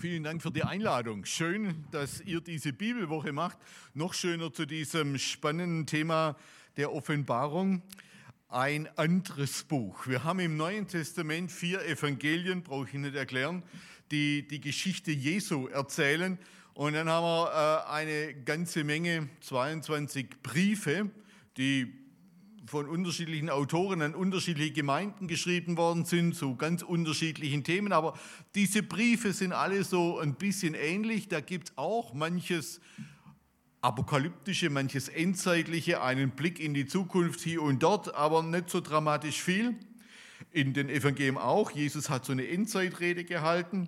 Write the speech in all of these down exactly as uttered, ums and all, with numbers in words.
Vielen Dank für die Einladung. Schön, dass ihr diese Bibelwoche macht. Noch schöner zu diesem spannenden Thema der Offenbarung. Ein anderes Buch. Wir haben im Neuen Testament vier Evangelien, brauche ich nicht erklären, die die Geschichte Jesu erzählen. Und dann haben wir äh, eine ganze Menge, zweiundzwanzig Briefe, die von unterschiedlichen Autoren an unterschiedliche Gemeinden geschrieben worden sind, zu ganz unterschiedlichen Themen. Aber diese Briefe sind alle so ein bisschen ähnlich. Da gibt es auch manches Apokalyptische, manches Endzeitliche, einen Blick in die Zukunft hier und dort, aber nicht so dramatisch viel. In den Evangelien auch. Jesus hat so eine Endzeitrede gehalten.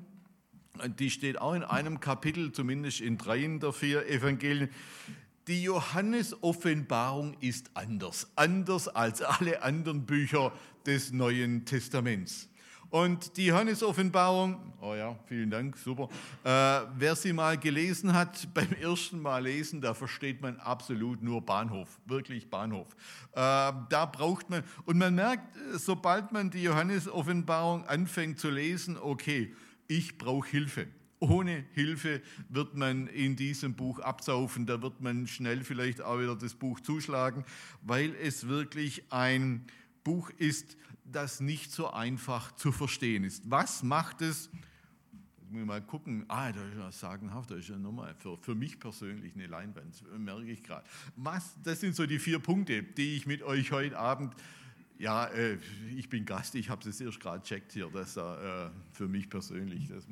Die steht auch in einem Kapitel, zumindest in dreien der vier Evangelien. Die Johannes-Offenbarung ist anders, anders als alle anderen Bücher des Neuen Testaments. Und die Johannes-Offenbarung, oh ja, vielen Dank, super. Äh, wer sie mal gelesen hat, beim ersten Mal lesen, da versteht man absolut nur Bahnhof, wirklich Bahnhof. Äh, da braucht man, und man merkt, sobald man die Johannes-Offenbarung anfängt zu lesen, okay, ich brauche Hilfe. Ohne Hilfe wird man in diesem Buch absaufen, da wird man schnell vielleicht auch wieder das Buch zuschlagen, weil es wirklich ein Buch ist, das nicht so einfach zu verstehen ist. Was macht es? Jetzt muss ich mal gucken. Ah, da ist ja sagenhaft, da ist ja nochmal für, für mich persönlich eine Leinwand, merke ich gerade. Was? Das sind so die vier Punkte, die ich mit euch heute Abend. Ja, äh, ich bin Gast, ich habe es erst gerade gecheckt hier, das äh, für mich persönlich. Das,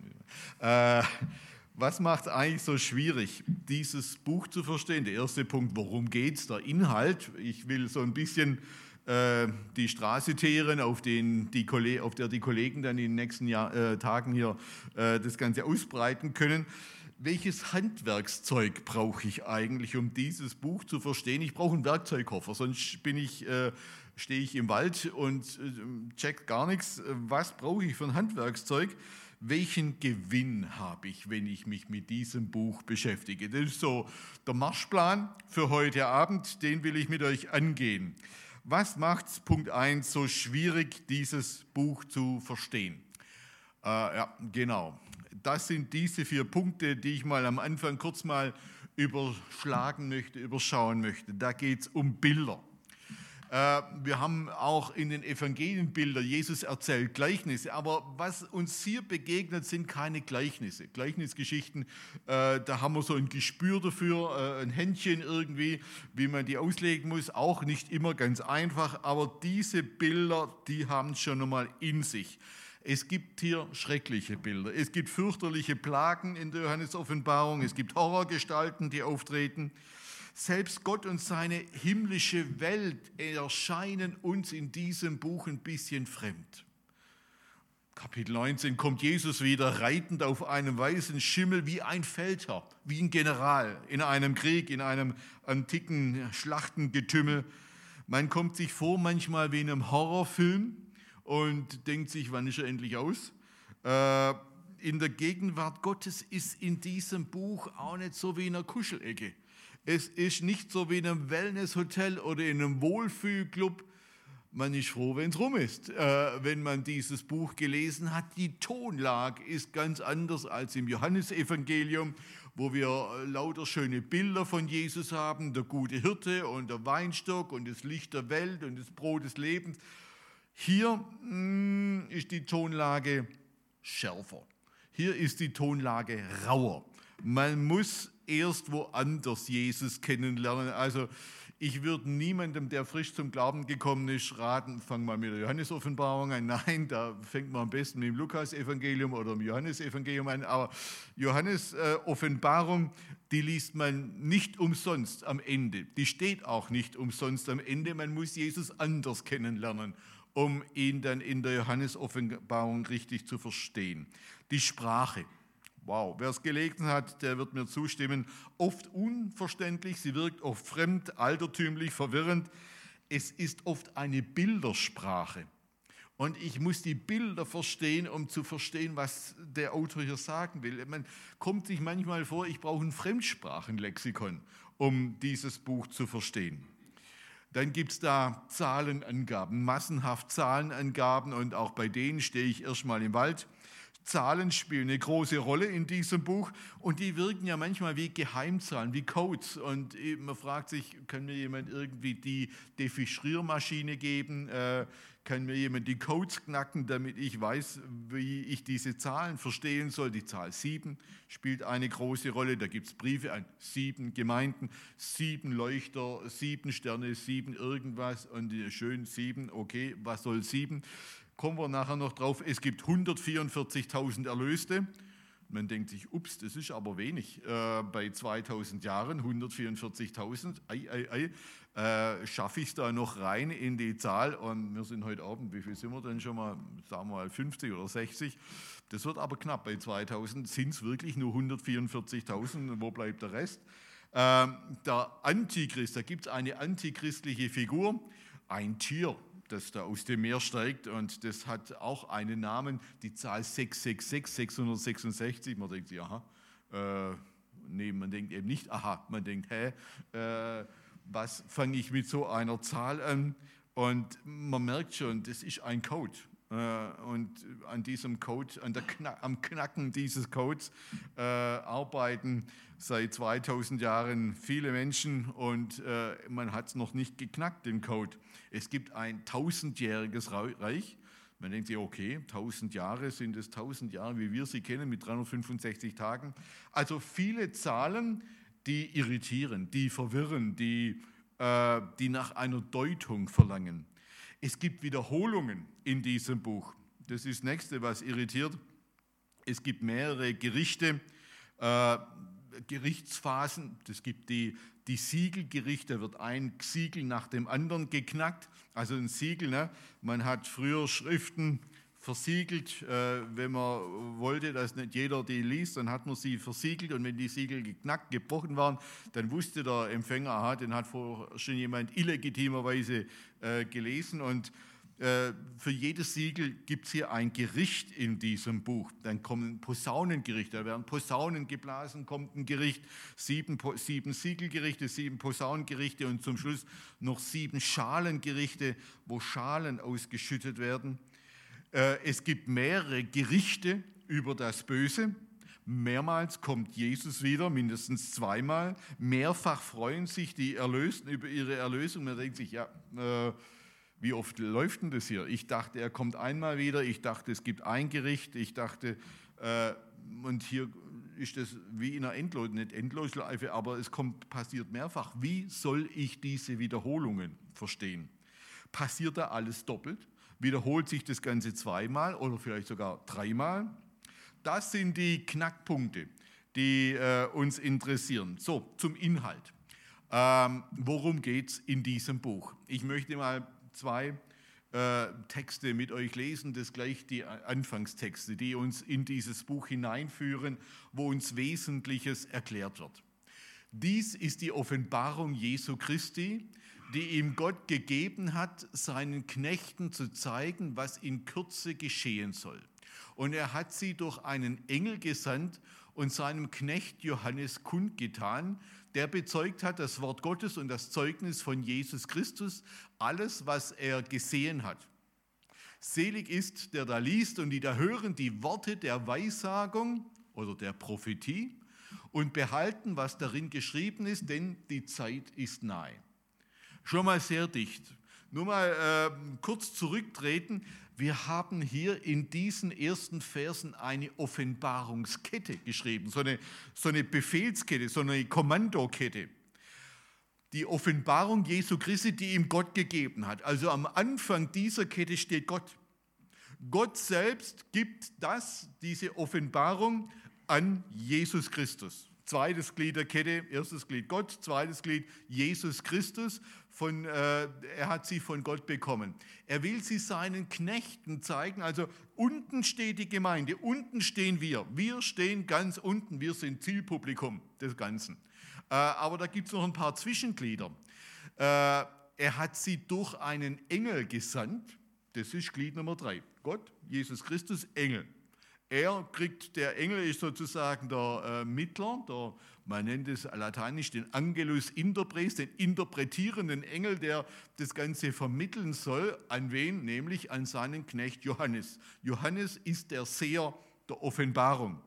äh, was macht es eigentlich so schwierig, dieses Buch zu verstehen? Der erste Punkt, worum geht es, der Inhalt. Ich will so ein bisschen äh, die Straße teeren, auf, den, die, auf der die Kollegen dann in den nächsten Jahr, äh, Tagen hier äh, das Ganze ausbreiten können. Welches Handwerkszeug brauche ich eigentlich, um dieses Buch zu verstehen? Ich brauche einen Werkzeugkoffer, sonst bin ich... Äh, stehe ich im Wald und check gar nichts. Was brauche ich für ein Handwerkszeug? Welchen Gewinn habe ich, wenn ich mich mit diesem Buch beschäftige? Das ist so der Marschplan für heute Abend, den will ich mit euch angehen. Was macht es, Punkt eins, so schwierig, dieses Buch zu verstehen? Äh, ja, genau. Das sind diese vier Punkte, die ich mal am Anfang kurz mal überschlagen möchte, überschauen möchte. Da geht es um Bilder. Wir haben auch in den Evangelien Bilder, Jesus erzählt Gleichnisse, aber was uns hier begegnet, sind keine Gleichnisse. Gleichnisgeschichten, da haben wir so ein Gespür dafür, ein Händchen irgendwie, wie man die auslegen muss, auch nicht immer ganz einfach, aber diese Bilder, die haben es schon einmal in sich. Es gibt hier schreckliche Bilder, es gibt fürchterliche Plagen in der Johannes-Offenbarung, es gibt Horrorgestalten, die auftreten. Selbst Gott und seine himmlische Welt erscheinen uns in diesem Buch ein bisschen fremd. Kapitel neunzehn kommt Jesus wieder reitend auf einem weißen Schimmel wie ein Feldherr, wie ein General in einem Krieg, in einem antiken Schlachtengetümmel. Man kommt sich vor manchmal wie in einem Horrorfilm und denkt sich, wann ist er endlich aus? In der Gegenwart Gottes ist in diesem Buch auch nicht so wie in einer Kuschelecke. Es ist nicht so wie in einem Wellnesshotel oder in einem Wohlfühlclub. Man ist froh, wenn es rum ist, äh, wenn man dieses Buch gelesen hat. Die Tonlage ist ganz anders als im Johannesevangelium, wo wir lauter schöne Bilder von Jesus haben, der gute Hirte und der Weinstock und das Licht der Welt und das Brot des Lebens. Hier mh, ist die Tonlage schärfer. Hier ist die Tonlage rauer. Man muss erst woanders Jesus kennenlernen. Also ich würde niemandem, der frisch zum Glauben gekommen ist, raten, fang mal mit der Johannes-Offenbarung an. Nein, da fängt man am besten mit dem Lukas-Evangelium oder dem Johannes-Evangelium an. Aber Johannes-Offenbarung, die liest man nicht umsonst am Ende. Die steht auch nicht umsonst am Ende. Man muss Jesus anders kennenlernen, um ihn dann in der Johannes-Offenbarung richtig zu verstehen. Die Sprache. Wow, wer es gelesen hat, der wird mir zustimmen. Oft unverständlich, sie wirkt oft fremd, altertümlich, verwirrend. Es ist oft eine Bildersprache. Und ich muss die Bilder verstehen, um zu verstehen, was der Autor hier sagen will. Man kommt sich manchmal vor, ich brauche ein Fremdsprachenlexikon, um dieses Buch zu verstehen. Dann gibt es da Zahlenangaben, massenhaft Zahlenangaben und auch bei denen stehe ich erstmal im Wald. Zahlen spielen eine große Rolle in diesem Buch und die wirken ja manchmal wie Geheimzahlen, wie Codes. Und man fragt sich, kann mir jemand irgendwie die Dechiffriermaschine geben? Äh, kann mir jemand die Codes knacken, damit ich weiß, wie ich diese Zahlen verstehen soll? Die Zahl sieben spielt eine große Rolle. Da gibt es Briefe an sieben Gemeinden, sieben Leuchter, sieben Sterne, sieben irgendwas und schön sieben. Okay, was soll sieben? Kommen wir nachher noch drauf. Es gibt hundertvierundvierzigtausend Erlöste. Man denkt sich, ups, das ist aber wenig. Äh, bei zweitausend Jahren hundertvierundvierzigtausend, ei, ei, ei. Äh, schaffe ich es da noch rein in die Zahl? Und wir sind heute Abend, wie viel sind wir denn schon mal? Sagen wir mal fünfzig oder sechzig. Das wird aber knapp. Bei zweitausend sind es wirklich nur hundertvierundvierzigtausend. Wo bleibt der Rest? Äh, der Antichrist, da gibt es eine antichristliche Figur, ein Tier, das da aus dem Meer steigt und das hat auch einen Namen, die Zahl sechshundertsechsundsechzig, sechshundertsechsundsechzig. Man denkt sich, aha, äh, nee, man denkt eben nicht, aha, man denkt, hä, äh, was fange ich mit so einer Zahl an? Und man merkt schon, das ist ein Code. Und an diesem Code, an der Knack, am Knacken dieses Codes äh, arbeiten seit zweitausend Jahren viele Menschen und äh, man hat es noch nicht geknackt, den Code. Es gibt ein tausendjähriges Reich. Man denkt sich, okay, tausend Jahre, sind es tausend Jahre, wie wir sie kennen, mit dreihundertfünfundsechzig Tagen. Also viele Zahlen, die irritieren, die verwirren, die, äh, die nach einer Deutung verlangen. Es gibt Wiederholungen in diesem Buch. Das ist das Nächste, was irritiert. Es gibt mehrere Gerichte, äh, Gerichtsphasen. Es gibt die, die Siegelgerichte, da wird ein Siegel nach dem anderen geknackt. Also ein Siegel, ne? Man hat früher Schriften versiegelt, äh, wenn man wollte, dass nicht jeder die liest, dann hat man sie versiegelt und wenn die Siegel geknackt, gebrochen waren, dann wusste der Empfänger, aha, den hat vorher schon jemand illegitimerweise äh, gelesen und äh, für jedes Siegel gibt es hier ein Gericht in diesem Buch. Dann kommen Posaunengerichte, da werden Posaunen geblasen, kommt ein Gericht, sieben, sieben Siegelgerichte, sieben Posaunengerichte und zum Schluss noch sieben Schalengerichte, wo Schalen ausgeschüttet werden. Es gibt mehrere Gerichte über das Böse. Mehrmals kommt Jesus wieder, mindestens zweimal. Mehrfach freuen sich die Erlösten über ihre Erlösung. Man denkt sich, ja, äh, wie oft läuft denn das hier? Ich dachte, er kommt einmal wieder. Ich dachte, es gibt ein Gericht. Ich dachte, äh, und hier ist das wie in einer Endlos, nicht Endlosschleife, aber es kommt, passiert mehrfach. Wie soll ich diese Wiederholungen verstehen? Passiert da alles doppelt? Wiederholt sich das Ganze zweimal oder vielleicht sogar dreimal? Das sind die Knackpunkte, die äh, uns interessieren. So, zum Inhalt. Ähm, worum geht es in diesem Buch? Ich möchte mal zwei äh, Texte mit euch lesen, das gleich die Anfangstexte, die uns in dieses Buch hineinführen, wo uns Wesentliches erklärt wird. Dies ist die Offenbarung Jesu Christi, die ihm Gott gegeben hat, seinen Knechten zu zeigen, was in Kürze geschehen soll. Und er hat sie durch einen Engel gesandt und seinem Knecht Johannes kundgetan, der bezeugt hat das Wort Gottes und das Zeugnis von Jesus Christus, alles, was er gesehen hat. Selig ist, der da liest und die da hören die Worte der Weissagung oder der Prophetie und behalten, was darin geschrieben ist, denn die Zeit ist nahe. Schon mal sehr dicht. Nur mal äh, kurz zurücktreten. Wir haben hier in diesen ersten Versen eine Offenbarungskette geschrieben, so eine, so eine Befehlskette, so eine Kommandokette. Die Offenbarung Jesu Christi, die ihm Gott gegeben hat. Also am Anfang dieser Kette steht Gott. Gott selbst gibt das, diese Offenbarung an Jesus Christus. Zweites Glied der Kette, erstes Glied Gott, zweites Glied Jesus Christus. Von, äh, er hat sie von Gott bekommen. Er will sie seinen Knechten zeigen. Also unten steht die Gemeinde, unten stehen wir. Wir stehen ganz unten, wir sind Zielpublikum des Ganzen. Äh, aber da gibt es noch ein paar Zwischenglieder. Äh, er hat sie durch einen Engel gesandt. Das ist Glied Nummer drei. Gott, Jesus Christus, Engel. Er kriegt, der Engel ist sozusagen der äh, Mittler, der, man nennt es lateinisch den Angelus Interpres, den interpretierenden Engel, der das Ganze vermitteln soll. An wen? Nämlich an seinen Knecht Johannes. Johannes ist der Seher der Offenbarung.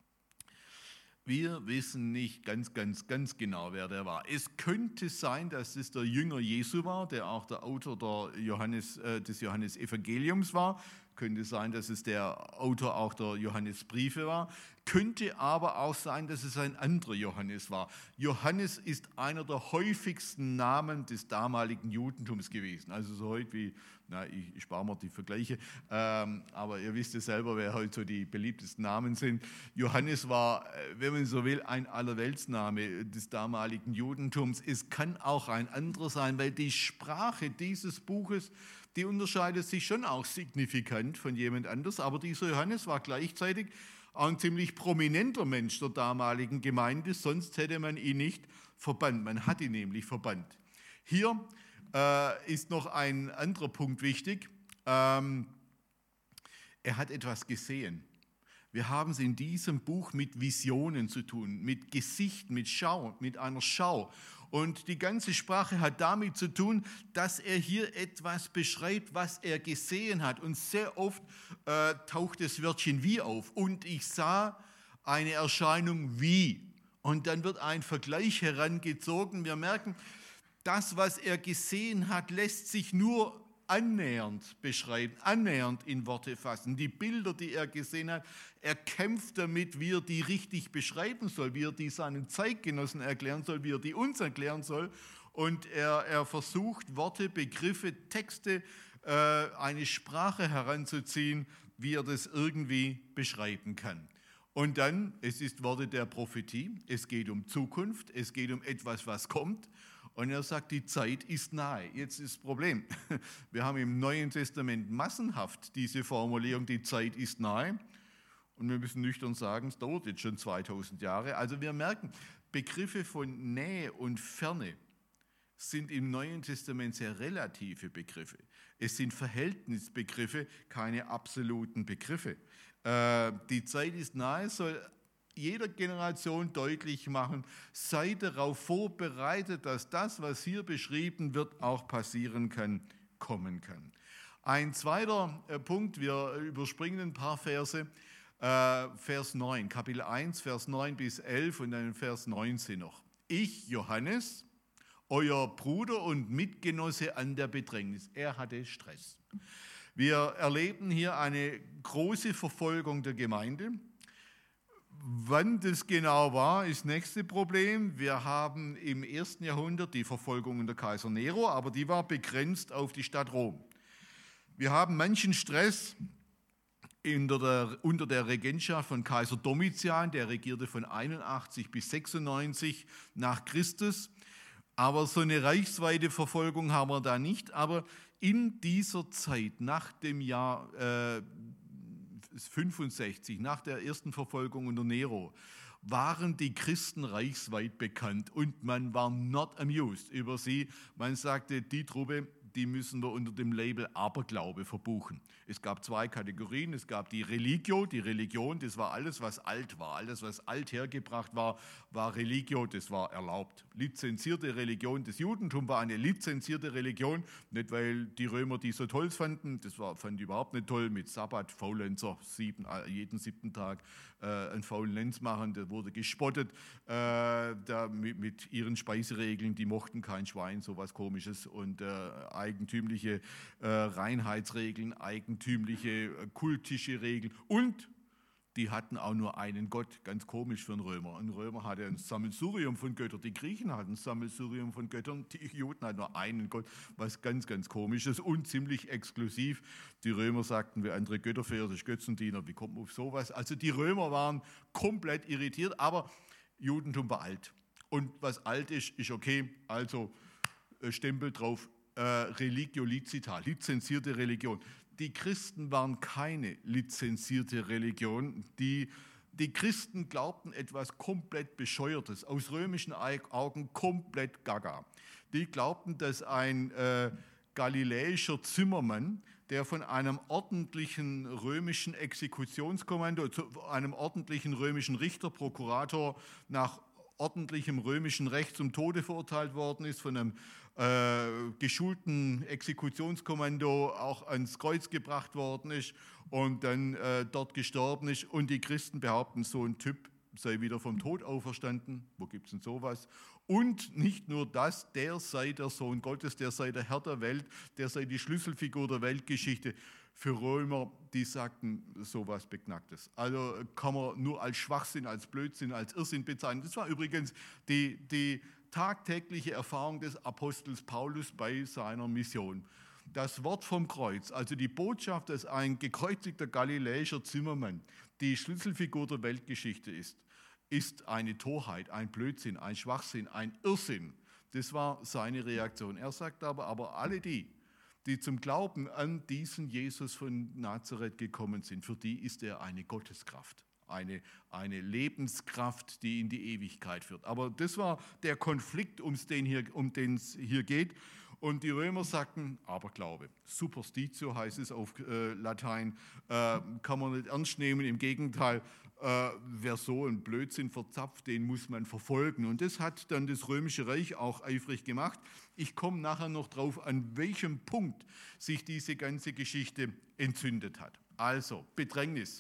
Wir wissen nicht ganz, ganz, ganz genau, wer der war. Es könnte sein, dass es der Jünger Jesu war, der auch der Autor der Johannes, äh, des Johannesevangeliums war. Könnte sein, dass es der Autor auch der Johannesbriefe war. Könnte aber auch sein, dass es ein anderer Johannes war. Johannes ist einer der häufigsten Namen des damaligen Judentums gewesen. Also so heute wie, na, ich, ich spare mir die Vergleiche, ähm, aber ihr wisst ja selber, wer heute so die beliebtesten Namen sind. Johannes war, wenn man so will, ein Allerweltsname des damaligen Judentums. Es kann auch ein anderer sein, weil die Sprache dieses Buches, die unterscheidet sich schon auch signifikant von jemand anders, aber dieser Johannes war gleichzeitig auch ein ziemlich prominenter Mensch der damaligen Gemeinde, sonst hätte man ihn nicht verbannt. Man hat ihn nämlich verbannt. Hier äh, ist noch ein anderer Punkt wichtig. Ähm, er hat etwas gesehen. Wir haben es in diesem Buch mit Visionen zu tun, mit Gesichten, mit Schau, mit einer Schau. Und die ganze Sprache hat damit zu tun, dass er hier etwas beschreibt, was er gesehen hat. Und sehr oft äh, taucht das Wörtchen wie auf. Und ich sah eine Erscheinung wie. Und dann wird ein Vergleich herangezogen. Wir merken, das, was er gesehen hat, lässt sich nur annähernd beschreiben, annähernd in Worte fassen. Die Bilder, die er gesehen hat, er kämpft damit, wie er die richtig beschreiben soll, wie er die seinen Zeitgenossen erklären soll, wie er die uns erklären soll. Und er, er versucht, Worte, Begriffe, Texte, äh, eine Sprache heranzuziehen, wie er das irgendwie beschreiben kann. Und dann, es ist Worte der Prophetie, es geht um Zukunft, es geht um etwas, was kommt. Und er sagt, die Zeit ist nahe. Jetzt ist das Problem. Wir haben im Neuen Testament massenhaft diese Formulierung, die Zeit ist nahe. Und wir müssen nüchtern sagen, es dauert jetzt schon zweitausend Jahre. Also wir merken, Begriffe von Nähe und Ferne sind im Neuen Testament sehr relative Begriffe. Es sind Verhältnisbegriffe, keine absoluten Begriffe. Äh, die Zeit ist nahe soll jeder Generation deutlich machen, sei darauf vorbereitet, dass das, was hier beschrieben wird, auch passieren kann, kommen kann. Ein zweiter äh, Punkt, wir überspringen ein paar Verse, äh, Vers neun, Kapitel eins, Vers neun bis elf und dann Vers neunzehn noch. Ich, Johannes, euer Bruder und Mitgenosse an der Bedrängnis. Er hatte Stress. Wir erleben hier eine große Verfolgung der Gemeinde. Wann das genau war, ist das nächste Problem. Wir haben im ersten Jahrhundert die Verfolgung unter Kaiser Nero, aber die war begrenzt auf die Stadt Rom. Wir haben manchen Stress unter der, unter der Regentschaft von Kaiser Domitian, der regierte von einundachtzig bis sechsundneunzig nach Christus. Aber so eine reichsweite Verfolgung haben wir da nicht. Aber in dieser Zeit, nach dem Jahr äh, fünfundsechzig, nach der ersten Verfolgung unter Nero, waren die Christen reichsweit bekannt und man war not amused über sie. Man sagte, die Truppe, die müssen wir unter dem Label Aberglaube verbuchen. Es gab zwei Kategorien, es gab die Religio, die Religion, das war alles, was alt war, alles, was alt hergebracht war, war Religio, das war erlaubt. Lizenzierte Religion, das Judentum war eine lizenzierte Religion, nicht weil die Römer die so toll fanden, das war, fand ich überhaupt nicht toll, mit Sabbat, Faulenzer, sieben, jeden siebten Tag äh, einen faulen Lenz machen, der wurde gespottet, äh, da mit, mit ihren Speiseregeln, die mochten kein Schwein, sowas Komisches und äh, eigentümliche äh, Reinheitsregeln, eigentümliche äh, kultische Regeln und die hatten auch nur einen Gott, ganz komisch für einen Römer. Ein Römer hatte ein Sammelsurium von Göttern, die Griechen hatten ein Sammelsurium von Göttern, die Juden hatten nur einen Gott, was ganz, ganz komisches und ziemlich exklusiv. Die Römer sagten, wer andere Götter verehrt, ist Götzendiener, wie kommt man auf sowas? Also die Römer waren komplett irritiert, aber Judentum war alt. Und was alt ist, ist okay, also äh, Stempel drauf, äh, Religio licita, lizenzierte Religion. Die Christen waren keine lizenzierte Religion. Die, die Christen glaubten etwas komplett Bescheuertes, aus römischen Augen komplett gaga. Die glaubten, dass ein äh, galiläischer Zimmermann, der von einem ordentlichen römischen Exekutionskommando, zu einem ordentlichen römischen Richter, Prokurator nach ordentlichem römischen Recht zum Tode verurteilt worden ist, von einem äh, geschulten Exekutionskommando auch ans Kreuz gebracht worden ist und dann äh, dort gestorben ist. Und die Christen behaupten, so ein Typ sei wieder vom Tod auferstanden. Wo gibt es denn sowas? Und nicht nur das, der sei der Sohn Gottes, der sei der Herr der Welt, der sei die Schlüsselfigur der Weltgeschichte. Für Römer, die sagten sowas Beknacktes. Also kann man nur als Schwachsinn, als Blödsinn, als Irrsinn bezeichnen. Das war übrigens die, die tagtägliche Erfahrung des Apostels Paulus bei seiner Mission. Das Wort vom Kreuz, also die Botschaft, dass ein gekreuzigter galiläischer Zimmermann die Schlüsselfigur der Weltgeschichte ist, ist eine Torheit, ein Blödsinn, ein Schwachsinn, ein Irrsinn. Das war seine Reaktion. Er sagt aber, aber alle die, die zum Glauben an diesen Jesus von Nazareth gekommen sind, für die ist er eine Gotteskraft, eine, eine Lebenskraft, die in die Ewigkeit führt. Aber das war der Konflikt, um den hier, um den es hier geht. Und die Römer sagten, Aberglaube, Superstitio heißt es auf äh, Latein, äh, kann man nicht ernst nehmen, im Gegenteil, äh, wer so einen Blödsinn verzapft, den muss man verfolgen. Und das hat dann das Römische Reich auch eifrig gemacht. Ich komme nachher noch drauf, an welchem Punkt sich diese ganze Geschichte entzündet hat. Also, Bedrängnis.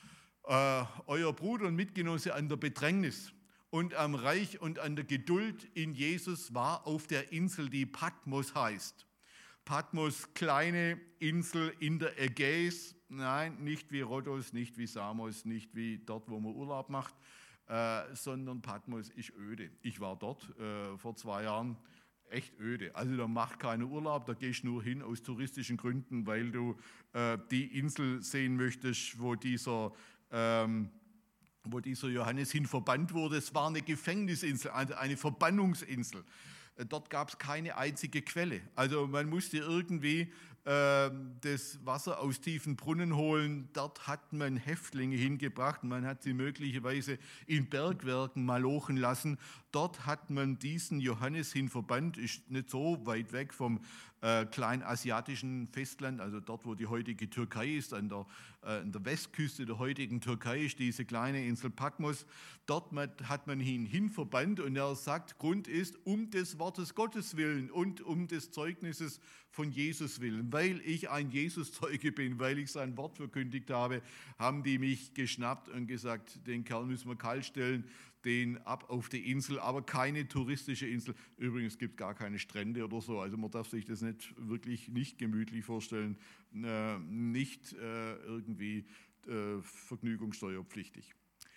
Äh, euer Bruder und Mitgenosse an der Bedrängnis und am Reich und an der Geduld in Jesus war auf der Insel, die Patmos heißt. Patmos, kleine Insel in der Ägäis, nein, nicht wie Rhodos, nicht wie Samos, nicht wie dort, wo man Urlaub macht, äh, sondern Patmos ist öde. Ich war dort äh, vor zwei Jahren, echt öde. Also da macht keiner Urlaub, da gehst du nur hin aus touristischen Gründen, weil du äh, die Insel sehen möchtest, wo dieser... Ähm, wo dieser Johannes hin verbannt wurde. Es war eine Gefängnisinsel, also eine Verbannungsinsel. Dort gab es keine einzige Quelle. Also man musste irgendwie äh, das Wasser aus tiefen Brunnen holen. Dort hat man Häftlinge hingebracht. Man hat sie möglicherweise in Bergwerken malochen lassen. Dort hat man diesen Johannes hin verbannt. Ist nicht so weit weg vom äh, kleinasiatischen Festland, also dort, wo die heutige Türkei ist, an der, äh, an der Westküste der heutigen Türkei ist diese kleine Insel Patmos. Dort hat man ihn hin verbannt und er sagt, Grund ist, um des Wortes Gottes willen und um des Zeugnisses von Jesus willen. Weil ich ein Jesus-Zeuge bin, weil ich sein Wort verkündigt habe, haben die mich geschnappt und gesagt, den Kerl müssen wir kalt stellen, den ab auf die Insel, aber keine touristische Insel. Übrigens gibt es gar keine Strände oder so, also man darf sich das nicht wirklich nicht gemütlich vorstellen, äh, nicht äh, irgendwie äh, vergnügungssteuerpflichtig.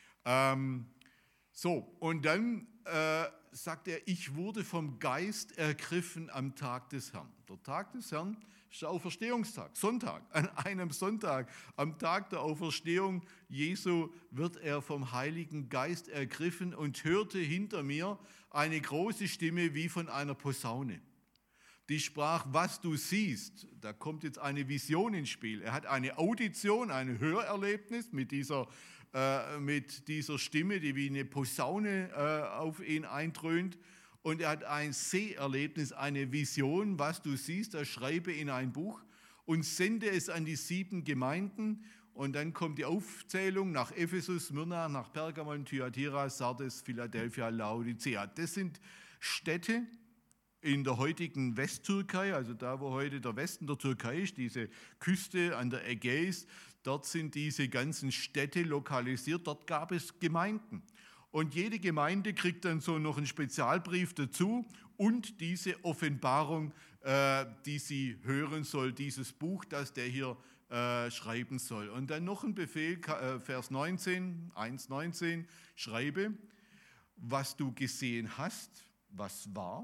Ähm, so, und dann äh, sagt er, ich wurde vom Geist ergriffen am Tag des Herrn. Der Tag des Herrn ist der Auferstehungstag, Sonntag. An einem Sonntag, am Tag der Auferstehung Jesu, wird er vom Heiligen Geist ergriffen und hörte hinter mir eine große Stimme wie von einer Posaune. Die sprach, was du siehst. Da kommt jetzt eine Vision ins Spiel. Er hat eine Audition, ein Hörerlebnis mit dieser, äh, mit dieser Stimme, die wie eine Posaune äh, auf ihn eindröhnt. Und er hat ein Seherlebnis, eine Vision, was du siehst, das schreibe in ein Buch und sende es an die sieben Gemeinden. Und dann kommt die Aufzählung nach Ephesus, Smyrna, nach Pergamon, Thyatira, Sardes, Philadelphia, Laodicea. Das sind Städte in der heutigen Westtürkei, also da, wo heute der Westen der Türkei ist, diese Küste an der Ägäis, dort sind diese ganzen Städte lokalisiert, dort gab es Gemeinden. Und jede Gemeinde kriegt dann so noch einen Spezialbrief dazu und diese Offenbarung, äh, die sie hören soll, dieses Buch, das der hier äh, schreiben soll. Und dann noch ein Befehl, äh, Vers neunzehn, eins neunzehn, schreibe, was du gesehen hast, was war,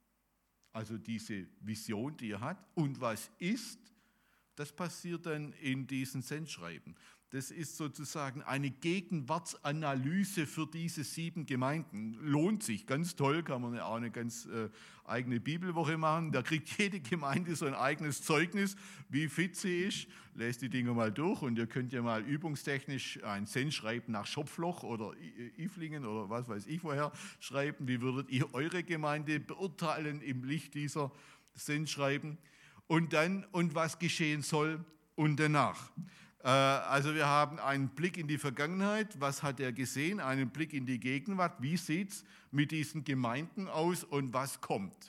also diese Vision, die er hat, und was ist, das passiert dann in diesen Sendschreiben. Das ist sozusagen eine Gegenwartsanalyse für diese sieben Gemeinden. Lohnt sich, ganz toll, kann man auch eine ganz äh, eigene Bibelwoche machen. Da kriegt jede Gemeinde so ein eigenes Zeugnis, wie fit sie ist. Lest die Dinge mal durch und ihr könnt ja mal übungstechnisch ein Sendschreiben nach Schopfloch oder Iflingen oder was weiß ich woher schreiben. Wie würdet ihr eure Gemeinde beurteilen im Licht dieser Sendschreiben? Und dann, und was geschehen soll und danach. Also wir haben einen Blick in die Vergangenheit, was hat er gesehen, einen Blick in die Gegenwart, wie sieht es mit diesen Gemeinden aus und was kommt.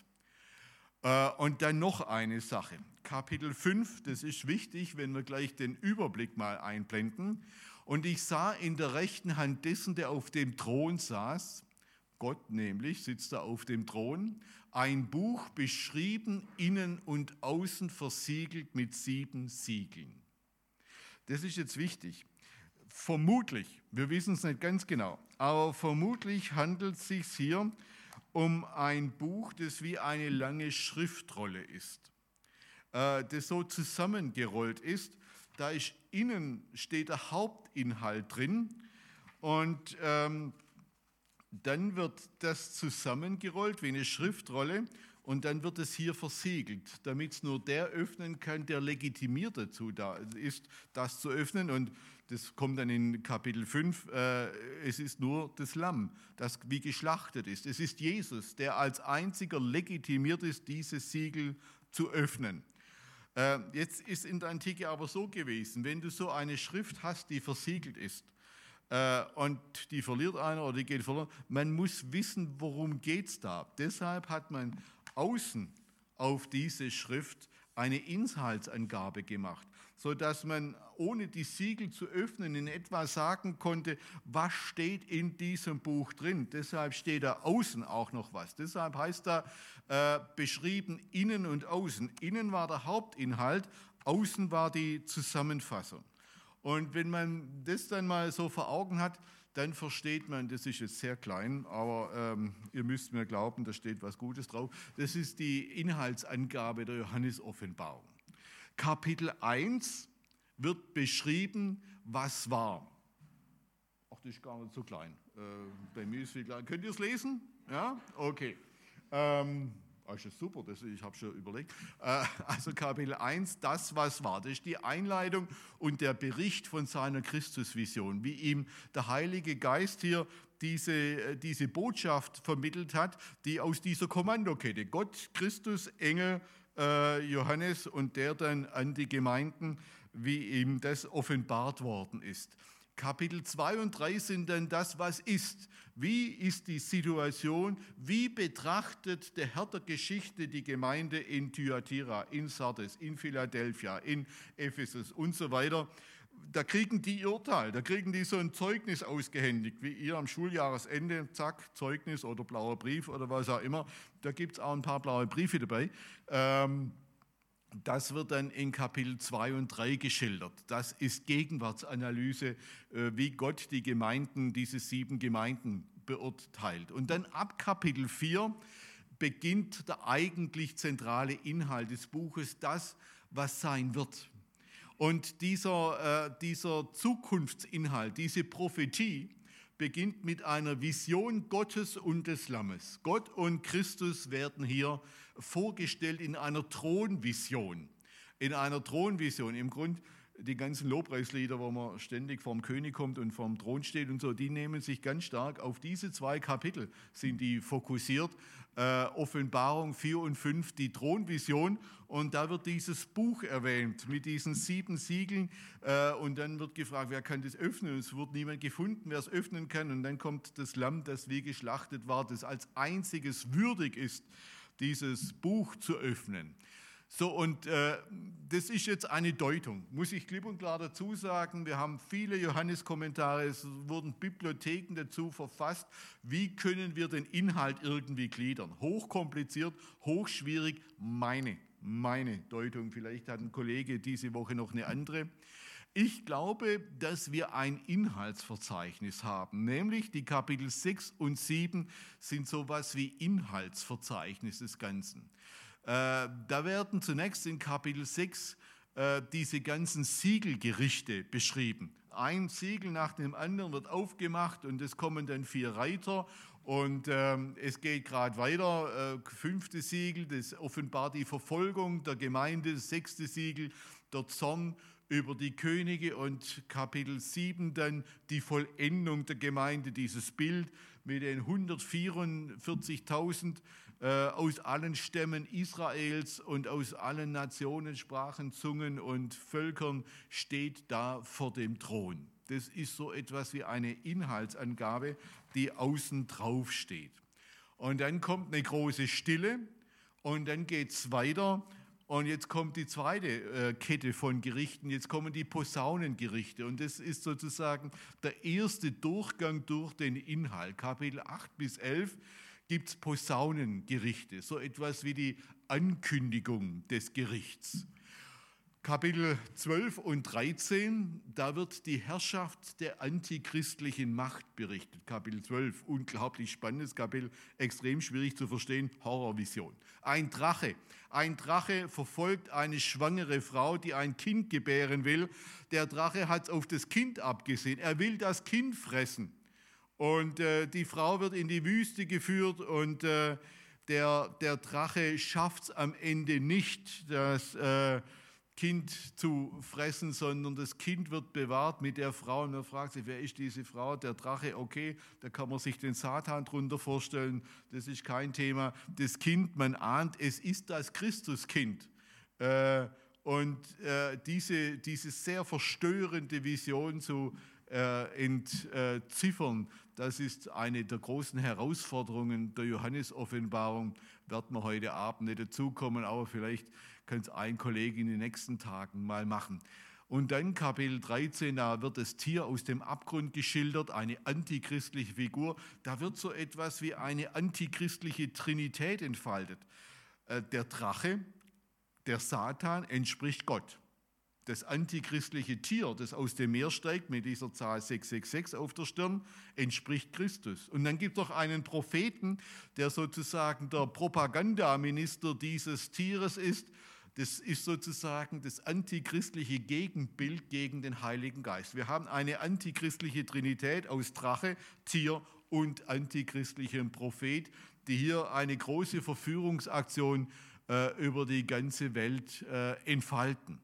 Und dann noch eine Sache, Kapitel fünf, das ist wichtig, wenn wir gleich den Überblick mal einblenden. Und ich sah in der rechten Hand dessen, der auf dem Thron saß, Gott nämlich sitzt da auf dem Thron, ein Buch beschrieben, innen und außen versiegelt mit sieben Siegeln. Das ist jetzt wichtig. Vermutlich, wir wissen es nicht ganz genau, aber vermutlich handelt es sich hier um ein Buch, das wie eine lange Schriftrolle ist, äh, das so zusammengerollt ist. Da ist innen steht der Hauptinhalt drin und ähm, dann wird das zusammengerollt wie eine Schriftrolle und dann wird es hier versiegelt, damit es nur der öffnen kann, der legitimiert dazu da ist, das zu öffnen. Und das kommt dann in Kapitel fünf, äh, es ist nur das Lamm, das wie geschlachtet ist. Es ist Jesus, der als einziger legitimiert ist, dieses Siegel zu öffnen. Äh, jetzt ist in der Antike aber so gewesen, wenn du so eine Schrift hast, die versiegelt ist, äh, und die verliert einer oder die geht verloren, man muss wissen, worum geht es da. Deshalb hat man außen auf diese Schrift eine Inhaltsangabe gemacht, sodass man ohne die Siegel zu öffnen in etwa sagen konnte, was steht in diesem Buch drin. Deshalb steht da außen auch noch was. Deshalb heißt da äh, beschrieben innen und außen. Innen war der Hauptinhalt, außen war die Zusammenfassung. Und wenn man das dann mal so vor Augen hat, dann versteht man, das ist jetzt sehr klein, aber ähm, ihr müsst mir glauben, da steht was Gutes drauf. Das ist die Inhaltsangabe der Johannes-Offenbarung. Kapitel eins wird beschrieben, was war. Ach, das ist gar nicht so klein. Äh, bei mir ist es viel klein. Könnt ihr es lesen? Ja? Okay. Ähm, das ist super, das, ich habe schon überlegt. Äh, also Kapitel eins, das, was war. Das ist die Einleitung und der Bericht von seiner Christusvision, wie ihm der Heilige Geist hier diese, diese Botschaft vermittelt hat, die aus dieser Kommandokette, Gott, Christus, Engel, äh, Johannes und der dann an die Gemeinden, wie ihm das offenbart worden ist. Kapitel zwei und drei sind dann das, was ist. Wie ist die Situation? Wie betrachtet der Herr der Geschichte die Gemeinde in Thyatira, in Sardes, in Philadelphia, in Ephesus und so weiter? Da kriegen die ihr Urteil, da kriegen die so ein Zeugnis ausgehändigt, wie ihr am Schuljahresende, zack, Zeugnis oder blauer Brief oder was auch immer. Da gibt es auch ein paar blaue Briefe dabei. Ähm, Das wird dann in Kapitel zwei und drei geschildert. Das ist Gegenwartsanalyse, wie Gott die Gemeinden, diese sieben Gemeinden beurteilt. Und dann ab Kapitel vier beginnt der eigentlich zentrale Inhalt des Buches, das, was sein wird. Und dieser, äh, dieser Zukunftsinhalt, diese Prophetie, beginnt mit einer Vision Gottes und des Lammes. Gott und Christus werden hier vorgestellt in einer Thronvision. In einer Thronvision. Im Grunde die ganzen Lobpreislieder, wo man ständig vorm König kommt und vorm Thron steht und so, die nehmen sich ganz stark auf diese zwei Kapitel, sind die fokussiert. Äh, Offenbarung vier und fünf, die Thronvision. Und da wird dieses Buch erwähnt mit diesen sieben Siegeln. Äh, und dann wird gefragt, wer kann das öffnen? Und es wird niemand gefunden, wer es öffnen kann. Und dann kommt das Lamm, das wie geschlachtet war, das als einziges würdig ist, dieses Buch zu öffnen. So, und äh, das ist jetzt eine Deutung, muss ich klipp und klar dazu sagen. Wir haben viele Johannes-Kommentare, es wurden Bibliotheken dazu verfasst. Wie können wir den Inhalt irgendwie gliedern? Hochkompliziert, hochschwierig, meine, meine Deutung. Vielleicht hat ein Kollege diese Woche noch eine andere. Ich glaube, dass wir ein Inhaltsverzeichnis haben, nämlich die Kapitel sechs und sieben sind sowas wie Inhaltsverzeichnis des Ganzen. Äh, da werden zunächst in Kapitel sechs äh, diese ganzen Siegelgerichte beschrieben. Ein Siegel nach dem anderen wird aufgemacht und es kommen dann vier Reiter und ähm, es geht gerade weiter. Äh, fünfte Siegel, das offenbart die Verfolgung der Gemeinde, das sechste Siegel, der Zorn über die Könige und Kapitel sieben dann die Vollendung der Gemeinde, dieses Bild mit den hundertvierundvierzigtausend äh, aus allen Stämmen Israels und aus allen Nationen, Sprachen, Zungen und Völkern steht da vor dem Thron. Das ist so etwas wie eine Inhaltsangabe, die außen drauf steht. Und dann kommt eine große Stille und dann geht es weiter. Und jetzt kommt die zweite äh, Kette von Gerichten, jetzt kommen die Posaunengerichte. Und das ist sozusagen der erste Durchgang durch den Inhalt. Kapitel acht bis elf gibt es Posaunengerichte, so etwas wie die Ankündigung des Gerichts. Kapitel zwölf und dreizehn, da wird die Herrschaft der antichristlichen Macht berichtet. Kapitel zwölf, unglaublich spannendes Kapitel, extrem schwierig zu verstehen, Horrorvision. Ein Drache, ein Drache verfolgt eine schwangere Frau, die ein Kind gebären will. Der Drache hat auf das Kind abgesehen, er will das Kind fressen. Und äh, die Frau wird in die Wüste geführt und äh, der, der Drache schafft es am Ende nicht, dass... Äh, Kind zu fressen, sondern das Kind wird bewahrt mit der Frau. Und man fragt sich, wer ist diese Frau? Der Drache, okay, da kann man sich den Satan drunter vorstellen, das ist kein Thema. Das Kind, man ahnt, es ist das Christuskind. Äh, und äh, diese, diese sehr verstörende Vision zu äh, entziffern, das ist eine der großen Herausforderungen der Johannes-Offenbarung. Wird man heute Abend nicht dazukommen, aber vielleicht kann es ein Kollege in den nächsten Tagen mal machen. Und dann Kapitel dreizehn, da wird das Tier aus dem Abgrund geschildert, eine antichristliche Figur. Da wird so etwas wie eine antichristliche Trinität entfaltet. Der Drache, der Satan, entspricht Gott. Das antichristliche Tier, das aus dem Meer steigt, mit dieser Zahl sechs sechs sechs auf der Stirn, entspricht Christus. Und dann gibt es noch einen Propheten, der sozusagen der Propagandaminister dieses Tieres ist. Das ist sozusagen das antichristliche Gegenbild gegen den Heiligen Geist. Wir haben eine antichristliche Trinität aus Drache, Tier und antichristlichem Prophet, die hier eine große Verführungsaktion äh, über die ganze Welt äh, entfalten.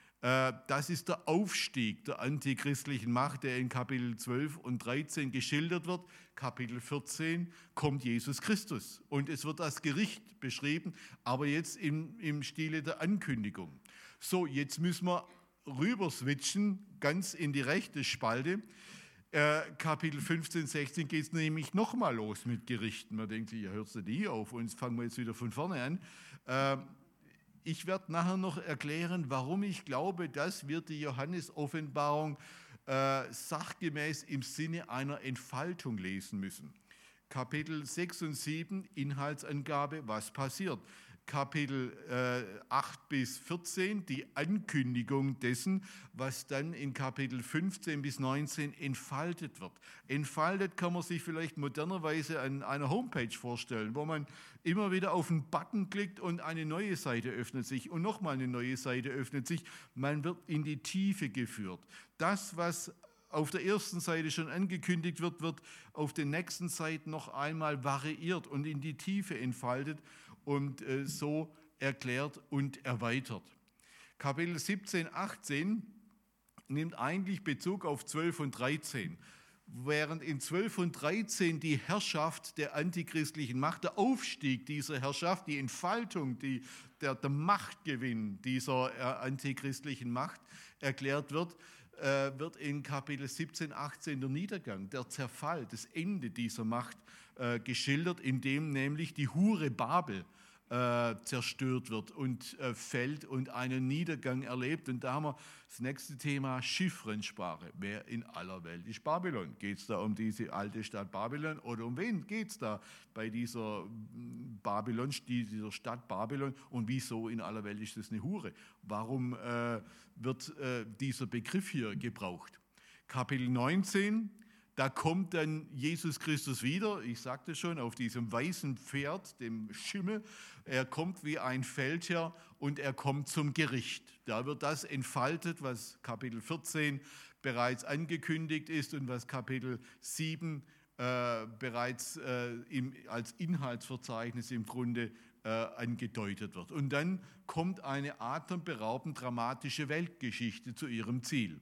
Das ist der Aufstieg der antichristlichen Macht, der in Kapitel zwölf und dreizehn geschildert wird. Kapitel vierzehn kommt Jesus Christus und es wird das Gericht beschrieben, aber jetzt im, im Stile der Ankündigung. So, jetzt müssen wir rüber switchen, ganz in die rechte Spalte. Äh, Kapitel fünfzehn, sechzehn geht es nämlich nochmal los mit Gerichten. Man denkt sich, ja, hörst du die auf und jetzt fangen wir jetzt wieder von vorne an. Äh, Ich werde nachher noch erklären, warum ich glaube, dass wir die Johannes-Offenbarung äh, sachgemäß im Sinne einer Entfaltung lesen müssen. Kapitel sechs und sieben, Inhaltsangabe, was passiert. Kapitel äh, acht bis vierzehn, die Ankündigung dessen, was dann in Kapitel fünfzehn bis neunzehn entfaltet wird. Entfaltet kann man sich vielleicht modernerweise an einer Homepage vorstellen, wo man immer wieder auf einen Button klickt und eine neue Seite öffnet sich und nochmal eine neue Seite öffnet sich. Man wird in die Tiefe geführt. Das, was auf der ersten Seite schon angekündigt wird, wird auf den nächsten Seiten noch einmal variiert und in die Tiefe entfaltet und äh, so erklärt und erweitert. Kapitel siebzehn, achtzehn nimmt eigentlich Bezug auf zwölf und dreizehn. Während in zwölf und dreizehn die Herrschaft der antichristlichen Macht, der Aufstieg dieser Herrschaft, die Entfaltung, die, der, der Machtgewinn dieser äh, antichristlichen Macht erklärt wird, äh, wird in Kapitel siebzehn, achtzehn der Niedergang, der Zerfall, das Ende dieser Macht äh, geschildert, in dem nämlich die Hure Babel Äh, zerstört wird und äh, fällt und einen Niedergang erlebt. Und da haben wir das nächste Thema, Chiffrensprache. Wer in aller Welt ist Babylon? Geht es da um diese alte Stadt Babylon oder um wen geht es da bei dieser Babylon, dieser Stadt Babylon? Und wieso in aller Welt ist das eine Hure? Warum äh, wird äh, dieser Begriff hier gebraucht? Kapitel neunzehn, da kommt dann Jesus Christus wieder, ich sagte schon, auf diesem weißen Pferd, dem Schimmel. Er kommt wie ein Feldherr und er kommt zum Gericht. Da wird das entfaltet, was Kapitel vierzehn bereits angekündigt ist und was Kapitel sieben äh, bereits äh, im, als Inhaltsverzeichnis im Grunde äh, angedeutet wird. Und dann kommt eine atemberaubend dramatische Weltgeschichte zu ihrem Ziel.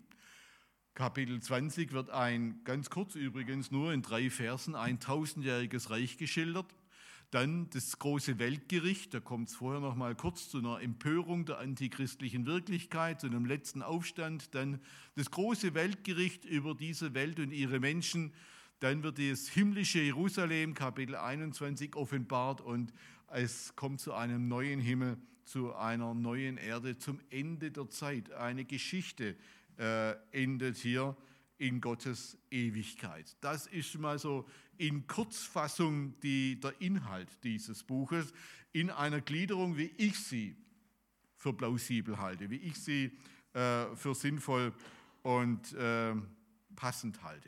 Kapitel zwanzig wird ein, ganz kurz übrigens, nur in drei Versen, ein tausendjähriges Reich geschildert. Dann das große Weltgericht, da kommt es vorher noch mal kurz zu einer Empörung der antichristlichen Wirklichkeit, zu einem letzten Aufstand. Dann das große Weltgericht über diese Welt und ihre Menschen. Dann wird das himmlische Jerusalem, Kapitel einundzwanzig, offenbart und es kommt zu einem neuen Himmel, zu einer neuen Erde, zum Ende der Zeit. Eine Geschichte äh, endet hier in Gottes Ewigkeit. Das ist mal so in Kurzfassung die, der Inhalt dieses Buches, in einer Gliederung, wie ich sie für plausibel halte, wie ich sie äh, für sinnvoll und äh, passend halte.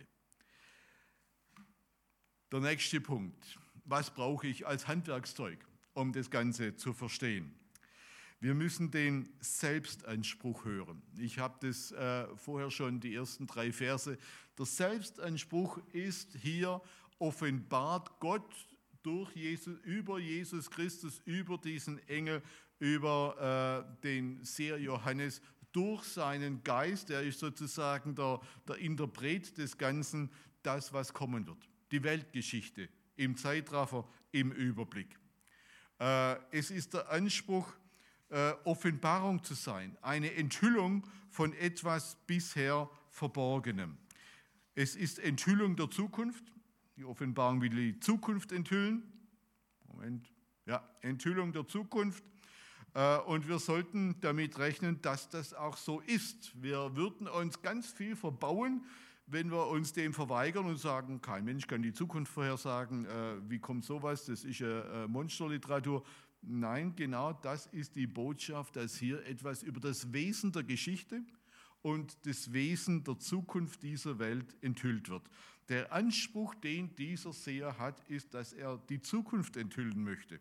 Der nächste Punkt. Was brauche ich als Handwerkszeug, um das Ganze zu verstehen? Wir müssen den Selbstanspruch hören. Ich habe das äh, vorher schon, die ersten drei Verse. Der Selbstanspruch ist hier offenbart Gott durch Jesus, über Jesus Christus, über diesen Engel, über äh, den Seher Johannes, durch seinen Geist. Er ist sozusagen der, der Interpret des Ganzen, das, was kommen wird. Die Weltgeschichte im Zeitraffer, im Überblick. Äh, es ist der Anspruch, äh, Offenbarung zu sein, eine Enthüllung von etwas bisher Verborgenem. Es ist Enthüllung der Zukunft. Die Offenbarung will die Zukunft enthüllen. Moment. Ja, Enthüllung der Zukunft. Äh, und wir sollten damit rechnen, dass das auch so ist. Wir würden uns ganz viel verbauen, wenn wir uns dem verweigern und sagen, kein Mensch kann die Zukunft vorhersagen, äh, wie kommt sowas, das ist ja äh, Monsterliteratur. Nein, genau das ist die Botschaft, dass hier etwas über das Wesen der Geschichte und das Wesen der Zukunft dieser Welt enthüllt wird. Der Anspruch, den dieser Seher hat, ist, dass er die Zukunft enthüllen möchte.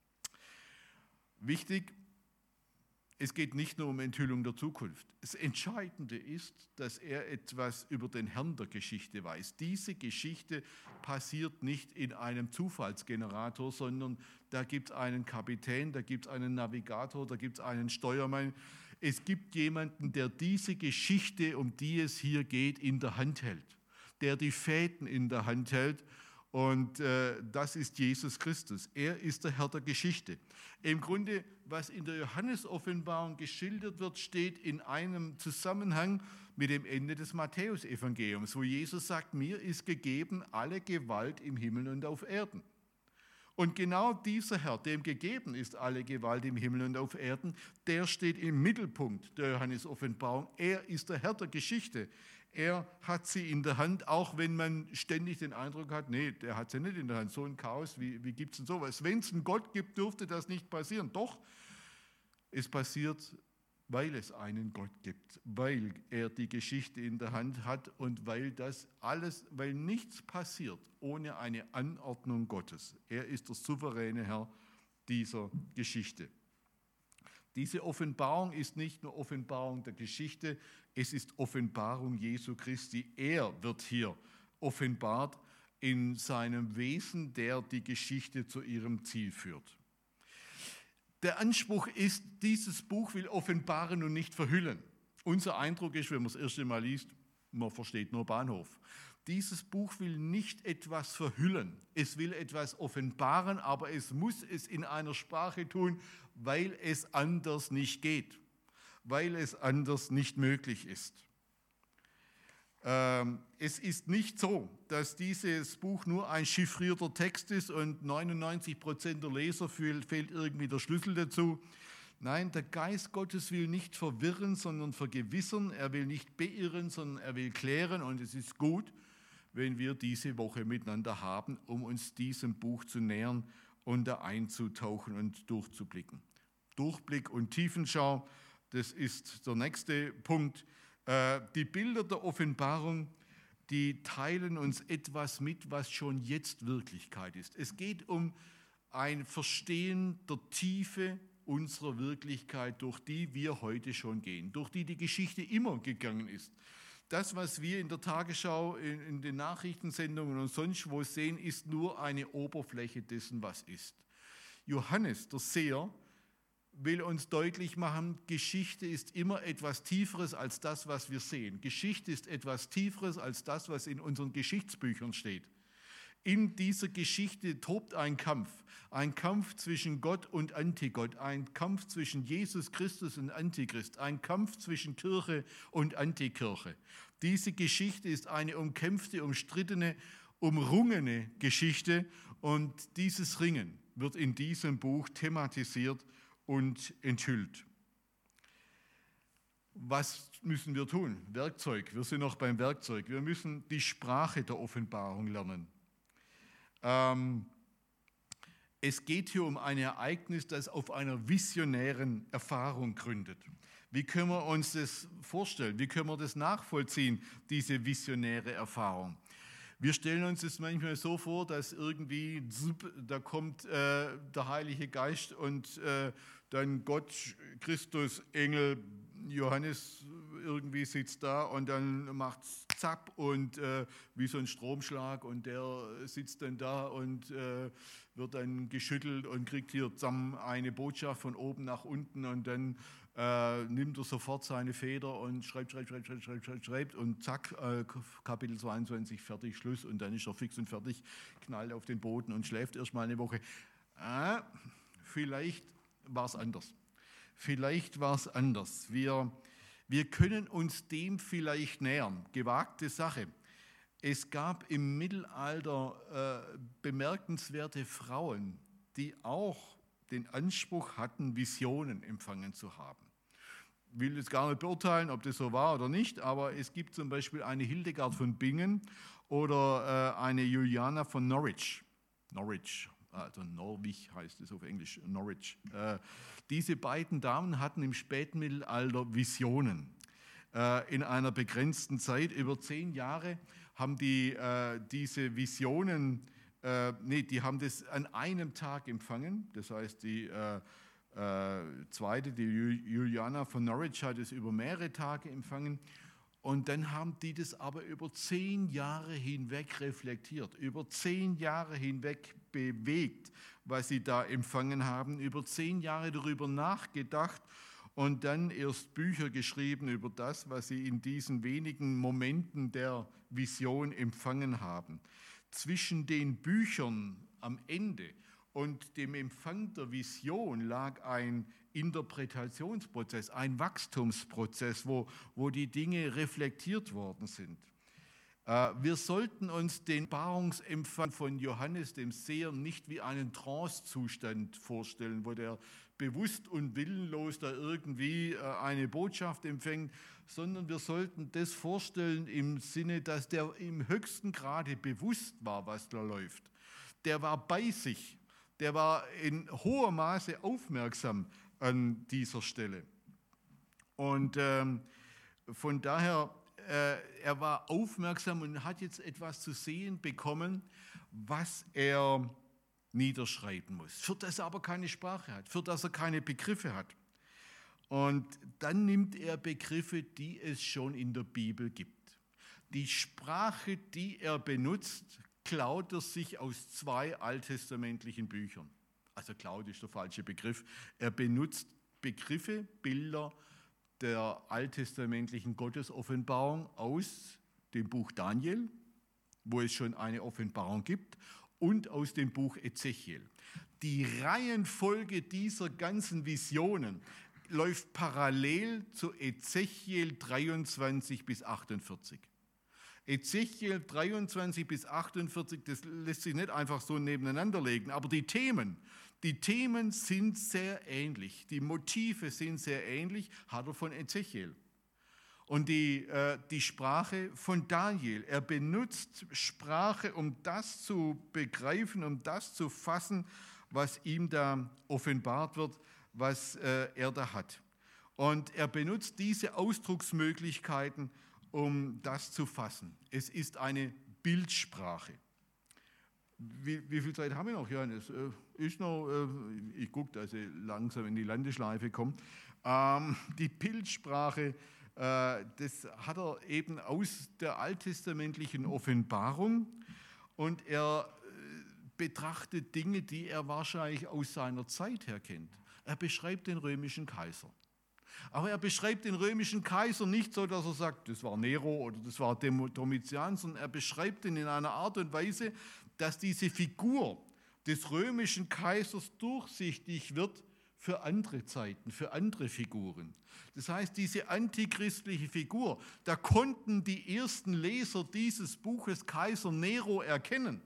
Wichtig, es geht nicht nur um Enthüllung der Zukunft. Das Entscheidende ist, dass er etwas über den Herrn der Geschichte weiß. Diese Geschichte passiert nicht in einem Zufallsgenerator, sondern da gibt es einen Kapitän, da gibt es einen Navigator, da gibt es einen Steuermann. Es gibt jemanden, der diese Geschichte, um die es hier geht, in der Hand hält, der die Fäden in der Hand hält. Und äh, das ist Jesus Christus. Er ist der Herr der Geschichte. Im Grunde, was in der Johannes-Offenbarung geschildert wird, steht in einem Zusammenhang mit dem Ende des Matthäus-Evangeliums, wo Jesus sagt, mir ist gegeben alle Gewalt im Himmel und auf Erden. Und genau dieser Herr, dem gegeben ist alle Gewalt im Himmel und auf Erden, der steht im Mittelpunkt der Johannes-Offenbarung. Er ist der Herr der Geschichte. Er hat sie in der Hand, auch wenn man ständig den Eindruck hat, nee, der hat sie nicht in der Hand. So ein Chaos, wie, wie gibt es denn sowas? Wenn es einen Gott gibt, dürfte das nicht passieren. Doch, es passiert, weil es einen Gott gibt, weil er die Geschichte in der Hand hat und weil das alles, weil nichts passiert ohne eine Anordnung Gottes. Er ist der souveräne Herr dieser Geschichte. Diese Offenbarung ist nicht nur Offenbarung der Geschichte, es ist Offenbarung Jesu Christi. Er wird hier offenbart in seinem Wesen, der die Geschichte zu ihrem Ziel führt. Der Anspruch ist, dieses Buch will offenbaren und nicht verhüllen. Unser Eindruck ist, wenn man das erste Mal liest, man versteht nur Bahnhof. Dieses Buch will nicht etwas verhüllen, es will etwas offenbaren, aber es muss es in einer Sprache tun, weil es anders nicht geht, weil es anders nicht möglich ist. Ähm, es ist nicht so, dass dieses Buch nur ein chiffrierter Text ist und neunundneunzig Prozent der Leser fehlt irgendwie der Schlüssel dazu. Nein, der Geist Gottes will nicht verwirren, sondern vergewissern. Er will nicht beirren, sondern er will klären. Und es ist gut, wenn wir diese Woche miteinander haben, um uns diesem Buch zu nähern und da einzutauchen und durchzublicken. Durchblick und Tiefenschau, das ist der nächste Punkt. Die Bilder der Offenbarung, die teilen uns etwas mit, was schon jetzt Wirklichkeit ist. Es geht um ein Verstehen der Tiefe unserer Wirklichkeit, durch die wir heute schon gehen, durch die die Geschichte immer gegangen ist. Das, was wir in der Tagesschau, in, in den Nachrichtensendungen und sonst wo sehen, ist nur eine Oberfläche dessen, was ist. Johannes, der Seher, will uns deutlich machen, Geschichte ist immer etwas Tieferes als das, was wir sehen. Geschichte ist etwas Tieferes als das, was in unseren Geschichtsbüchern steht. In dieser Geschichte tobt ein Kampf. Ein Kampf zwischen Gott und Antigott, ein Kampf zwischen Jesus Christus und Antichrist, ein Kampf zwischen Kirche und Antikirche. Diese Geschichte ist eine umkämpfte, umstrittene, umrungene Geschichte und dieses Ringen wird in diesem Buch thematisiert und enthüllt. Was müssen wir tun? Werkzeug. Wir sind noch beim Werkzeug. Wir müssen die Sprache der Offenbarung lernen. Ähm, es geht hier um ein Ereignis, das auf einer visionären Erfahrung gründet. Wie können wir uns das vorstellen? Wie können wir das nachvollziehen, diese visionäre Erfahrung? Wir stellen uns das manchmal so vor, dass irgendwie, da kommt äh, der Heilige Geist und äh, dann Gott, Christus, Engel, Johannes irgendwie sitzt da und dann macht es zapp und äh, wie so ein Stromschlag und der sitzt dann da und äh, wird dann geschüttelt und kriegt hier zusammen eine Botschaft von oben nach unten und dann äh, nimmt er sofort seine Feder und schreibt, schreibt, schreibt, schreibt, schreibt, schreibt, schreibt und zack, äh, Kapitel zweiundzwanzig, fertig, Schluss und dann ist er fix und fertig, knallt auf den Boden und schläft erst mal eine Woche. Äh, vielleicht war es anders. Vielleicht war es anders. Wir, wir können uns dem vielleicht nähern. Gewagte Sache. Es gab im Mittelalter äh, bemerkenswerte Frauen, die auch den Anspruch hatten, Visionen empfangen zu haben. Ich will jetzt gar nicht beurteilen, ob das so war oder nicht, aber es gibt zum Beispiel eine Hildegard von Bingen oder äh, eine Juliana von Norwich. Norwich. Also Norwich heißt es auf Englisch, Norwich. Äh, diese beiden Damen hatten im Spätmittelalter Visionen. Äh, in einer begrenzten Zeit, über zehn Jahre, haben die äh, diese Visionen, äh, nee, die haben das an einem Tag empfangen. Das heißt, die äh, äh, zweite, die Juliana von Norwich, hat es über mehrere Tage empfangen. Und dann haben die das aber über zehn Jahre hinweg reflektiert, über zehn Jahre hinweg bewegt, was sie da empfangen haben, über zehn Jahre darüber nachgedacht und dann erst Bücher geschrieben über das, was sie in diesen wenigen Momenten der Vision empfangen haben. Zwischen den Büchern am Ende und dem Empfang der Vision lag ein Interpretationsprozess, ein Wachstumsprozess, wo, wo die Dinge reflektiert worden sind. Äh, wir sollten uns den Offenbarungsempfang von Johannes dem Seher nicht wie einen Trancezustand vorstellen, wo der bewusst und willenlos da irgendwie äh, eine Botschaft empfängt, sondern wir sollten das vorstellen im Sinne, dass der im höchsten Grade bewusst war, was da läuft. Der war bei sich, der war in hohem Maße aufmerksam an dieser Stelle. Und ähm, von daher, äh, er war aufmerksam und hat jetzt etwas zu sehen bekommen, was er niederschreiben muss, für das er aber keine Sprache hat, für das er keine Begriffe hat. Und dann nimmt er Begriffe, die es schon in der Bibel gibt. Die Sprache, die er benutzt, klaut er sich aus zwei alttestamentlichen Büchern. Also klaut ist der falsche Begriff. Er benutzt Begriffe, Bilder der alttestamentlichen Gottesoffenbarung aus dem Buch Daniel, wo es schon eine Offenbarung gibt, und aus dem Buch Ezechiel. Die Reihenfolge dieser ganzen Visionen läuft parallel zu Ezechiel dreiundzwanzig bis achtundvierzig. Ezechiel dreiundzwanzig bis achtundvierzig, das lässt sich nicht einfach so nebeneinander legen, aber die Themen, die Themen sind sehr ähnlich, die Motive sind sehr ähnlich, hat er von Ezechiel. Und die, äh, die Sprache von Daniel, er benutzt Sprache, um das zu begreifen, um das zu fassen, was ihm da offenbart wird, was äh, er da hat. Und er benutzt diese Ausdrucksmöglichkeiten, um das zu fassen. Es ist eine Bildsprache. Wie, wie viel Zeit haben wir noch, Johannes? Äh, ist noch, äh, ich gucke, dass ich langsam in die Landeschleife komme. Ähm, die Bildsprache, äh, das hat er eben aus der alttestamentlichen Offenbarung und er äh, betrachtet Dinge, die er wahrscheinlich aus seiner Zeit her kennt. Er beschreibt den römischen Kaiser. Aber er beschreibt den römischen Kaiser nicht so, dass er sagt, das war Nero oder das war Domitian, sondern er beschreibt ihn in einer Art und Weise, dass diese Figur des römischen Kaisers durchsichtig wird für andere Zeiten, für andere Figuren. Das heißt, diese antichristliche Figur, da konnten die ersten Leser dieses Buches Kaiser Nero erkennen.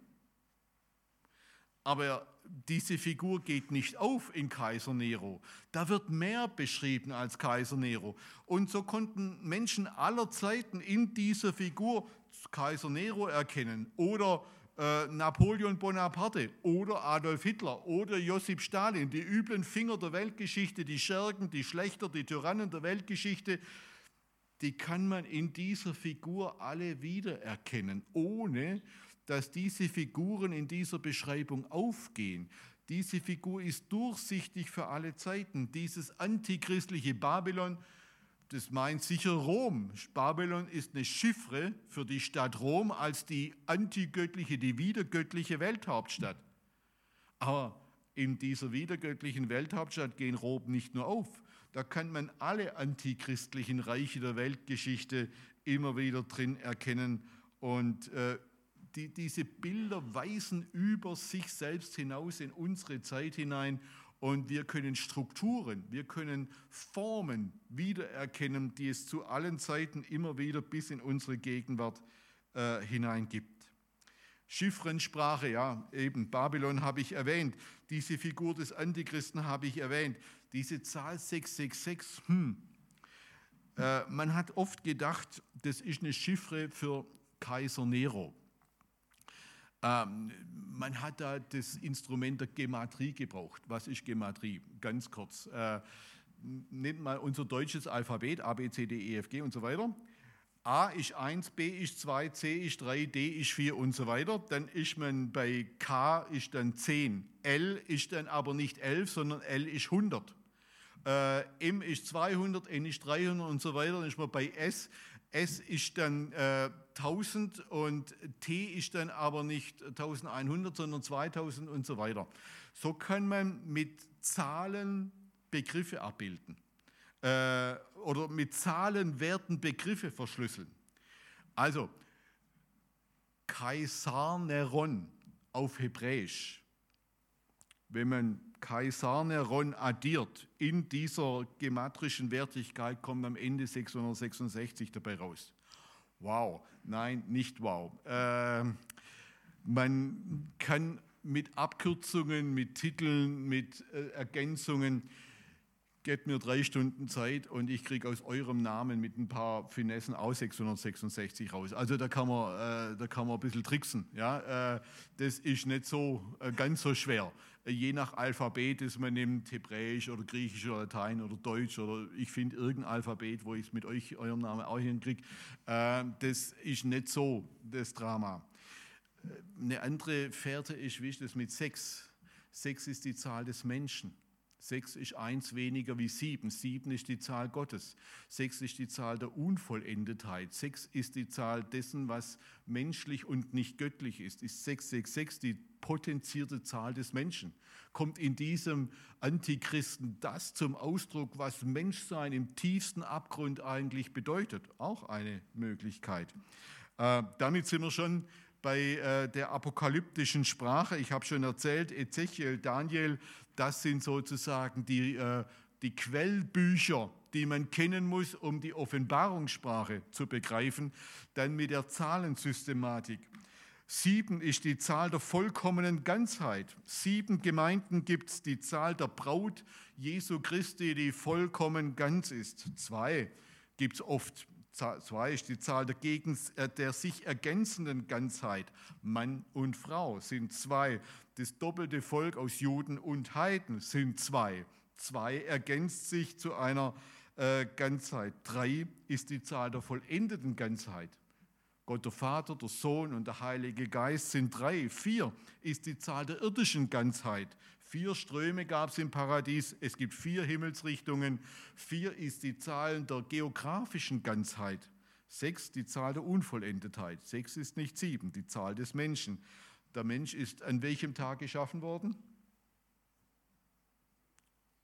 Aber diese Figur geht nicht auf in Kaiser Nero. Da wird mehr beschrieben als Kaiser Nero. Und so konnten Menschen aller Zeiten in dieser Figur Kaiser Nero erkennen oder äh, Napoleon Bonaparte oder Adolf Hitler oder Josip Stalin, die üblen Finger der Weltgeschichte, die Schergen, die Schlechter, die Tyrannen der Weltgeschichte, die kann man in dieser Figur alle wiedererkennen, ohne dass diese Figuren in dieser Beschreibung aufgehen. Diese Figur ist durchsichtig für alle Zeiten. Dieses antichristliche Babylon, das meint sicher Rom. Babylon ist eine Chiffre für die Stadt Rom als die antigöttliche, die wiedergöttliche Welthauptstadt. Aber in dieser wiedergöttlichen Welthauptstadt gehen Rom nicht nur auf. Da kann man alle antichristlichen Reiche der Weltgeschichte immer wieder drin erkennen. Und äh, die, diese Bilder weisen über sich selbst hinaus in unsere Zeit hinein. Und wir können Strukturen, wir können Formen wiedererkennen, die es zu allen Zeiten immer wieder bis in unsere Gegenwart äh, hineingibt. Chiffrensprache, ja, eben Babylon habe ich erwähnt. Diese Figur des Antichristen habe ich erwähnt. Diese Zahl sechs sechs sechs, hm. äh, man hat oft gedacht, das ist eine Chiffre für Kaiser Nero. Ähm, man hat da das Instrument der Gematrie gebraucht. Was ist Gematrie? Ganz kurz. Äh, nehmt mal unser deutsches Alphabet, A, B, C, D, E, F, G und so weiter. A ist eins, B ist zwei, C ist drei, D ist vier und so weiter. Dann ist man bei K ist dann zehn. L ist dann aber nicht elf, sondern L ist hundert. Äh, M ist zweihundert, N ist dreihundert und so weiter. Dann ist man bei S. S ist dann äh, tausend und T ist dann aber nicht eintausendeinhundert, sondern zweitausend und so weiter. So kann man mit Zahlen Begriffe abbilden äh, oder mit Zahlenwerten Begriffe verschlüsseln. Also Kaisar Neron auf Hebräisch, wenn man Kaisar Neron addiert in dieser gematrischen Wertigkeit, kommt am Ende sechshundertsechsundsechzig dabei raus. Wow, nein, nicht wow. Äh, man kann mit Abkürzungen, mit Titeln, mit äh, Ergänzungen, gebt mir drei Stunden Zeit und ich kriege aus eurem Namen mit ein paar Finessen auch sechshundertsechsundsechzig raus. Also da kann man, äh, da kann man ein bisschen tricksen. Ja? Äh, das ist nicht so äh, ganz so schwer. Äh, je nach Alphabet, das man nimmt, Hebräisch oder Griechisch oder Latein oder Deutsch oder ich finde irgendein Alphabet, wo ich es mit euch, eurem Namen auch hinkriege, äh, das ist nicht so das Drama. Eine andere Fährte ist, wie ist das mit sechs? Sechs ist die Zahl des Menschen. Sechs ist eins weniger wie sieben. Sieben ist die Zahl Gottes. Sechs ist die Zahl der Unvollendetheit. Sechs ist die Zahl dessen, was menschlich und nicht göttlich ist. Ist sechs sechs sechs die potenzierte Zahl des Menschen? Kommt in diesem Antichristen das zum Ausdruck, was Menschsein im tiefsten Abgrund eigentlich bedeutet? Auch eine Möglichkeit. Äh, damit sind wir schon bei äh, der apokalyptischen Sprache. Ich habe schon erzählt, Ezechiel, Daniel, das sind sozusagen die, äh, die Quellbücher, die man kennen muss, um die Offenbarungssprache zu begreifen. Dann mit der Zahlensystematik. Sieben ist die Zahl der vollkommenen Ganzheit. Sieben Gemeinden gibt es, die Zahl der Braut Jesu Christi, die vollkommen ganz ist. Zwei gibt es oft. Zwei ist die Zahl der, gegen, der sich ergänzenden Ganzheit. Mann und Frau sind zwei. Das doppelte Volk aus Juden und Heiden sind zwei. Zwei ergänzt sich zu einer äh, Ganzheit. Drei ist die Zahl der vollendeten Ganzheit. Gott der Vater, der Sohn und der Heilige Geist sind drei. Vier ist die Zahl der irdischen Ganzheit. Vier Ströme gab es im Paradies, es gibt vier Himmelsrichtungen. Vier ist die Zahl der geografischen Ganzheit. Sechs die Zahl der Unvollendetheit. Sechs ist nicht sieben, die Zahl des Menschen. Der Mensch ist an welchem Tag geschaffen worden?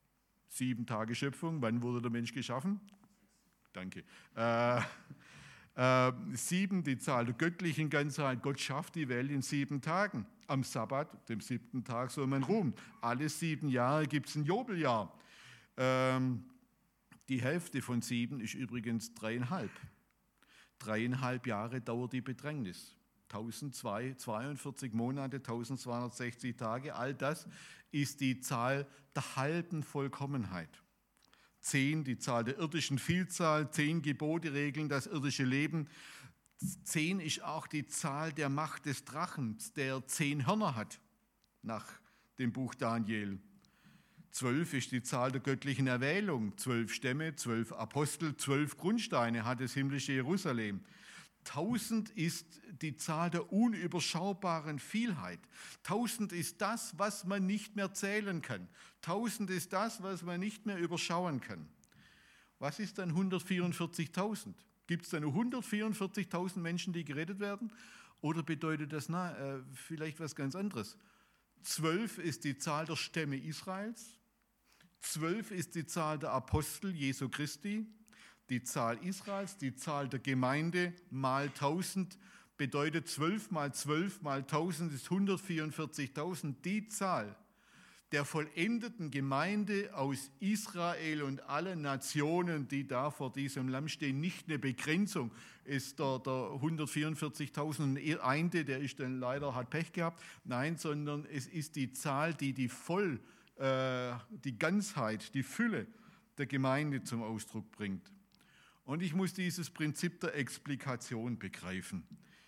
Sieben Tage Schöpfung. Wann wurde der Mensch geschaffen? Danke. Äh, Äh, sieben, die Zahl der göttlichen Ganzheit. Gott schafft die Welt in sieben Tagen. Am Sabbat, dem siebten Tag, soll man ruhen. Alle sieben Jahre gibt es ein Jubeljahr. Ähm, die Hälfte von sieben ist übrigens dreieinhalb. Dreieinhalb Jahre dauert die Bedrängnis. tausendzweiundvierzig Monate, tausendzweihundertsechzig Tage, all das ist die Zahl der halben Vollkommenheit. Zehn, die Zahl der irdischen Vielzahl, zehn Gebote regeln das irdische Leben. Zehn ist auch die Zahl der Macht des Drachens, der zehn Hörner hat, nach dem Buch Daniel. Zwölf ist die Zahl der göttlichen Erwählung. Zwölf Stämme, zwölf Apostel, zwölf Grundsteine hat das himmlische Jerusalem. Tausend ist die Zahl der unüberschaubaren Vielheit. Tausend ist das, was man nicht mehr zählen kann. Tausend ist das, was man nicht mehr überschauen kann. Was ist dann hundertvierundvierzigtausend? Gibt es dann nur hundertvierundvierzigtausend Menschen, die gerettet werden? Oder bedeutet das na, äh, vielleicht was ganz anderes? Zwölf ist die Zahl der Stämme Israels. Zwölf ist die Zahl der Apostel Jesu Christi. Die Zahl Israels, die Zahl der Gemeinde mal tausend bedeutet zwölf mal zwölf mal tausend ist hundertvierundvierzigtausend. Die Zahl der vollendeten Gemeinde aus Israel und allen Nationen, die da vor diesem Lamm stehen, nicht eine Begrenzung, ist der, der hundertvierundvierzigtausend Einde, der ist dann leider, hat Pech gehabt. Nein, sondern es ist die Zahl, die die Voll, äh, die Ganzheit, die Fülle der Gemeinde zum Ausdruck bringt. Und ich muss dieses Prinzip der Explikation begreifen.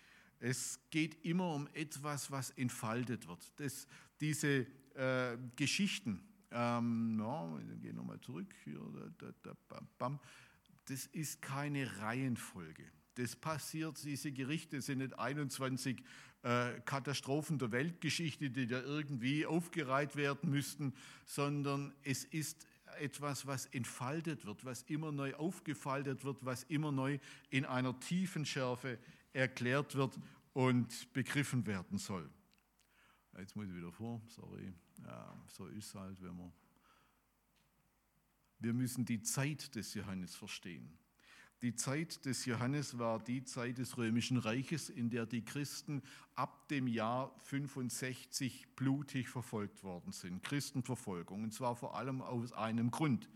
Es geht immer um etwas, was entfaltet wird. Das, diese äh, Geschichten, ähm, ja, wir gehen nochmal zurück, hier, da, da, da, bam, bam. Das ist keine Reihenfolge. Das passiert, diese Gerichte sind nicht einundzwanzig äh, Katastrophen der Weltgeschichte, die da irgendwie aufgereiht werden müssten, sondern es ist etwas, was entfaltet wird, was immer neu aufgefaltet wird, was immer neu in einer tiefen Schärfe erklärt wird und begriffen werden soll. Jetzt muss ich wieder vor, sorry. Ja, so ist es halt, wenn wir. Wir müssen die Zeit des Johannes verstehen. Die Zeit des Johannes war die Zeit des Römischen Reiches, in der die Christen ab dem Jahr fünfundsechzig blutig verfolgt worden sind. Christenverfolgung, und zwar vor allem aus einem Grund.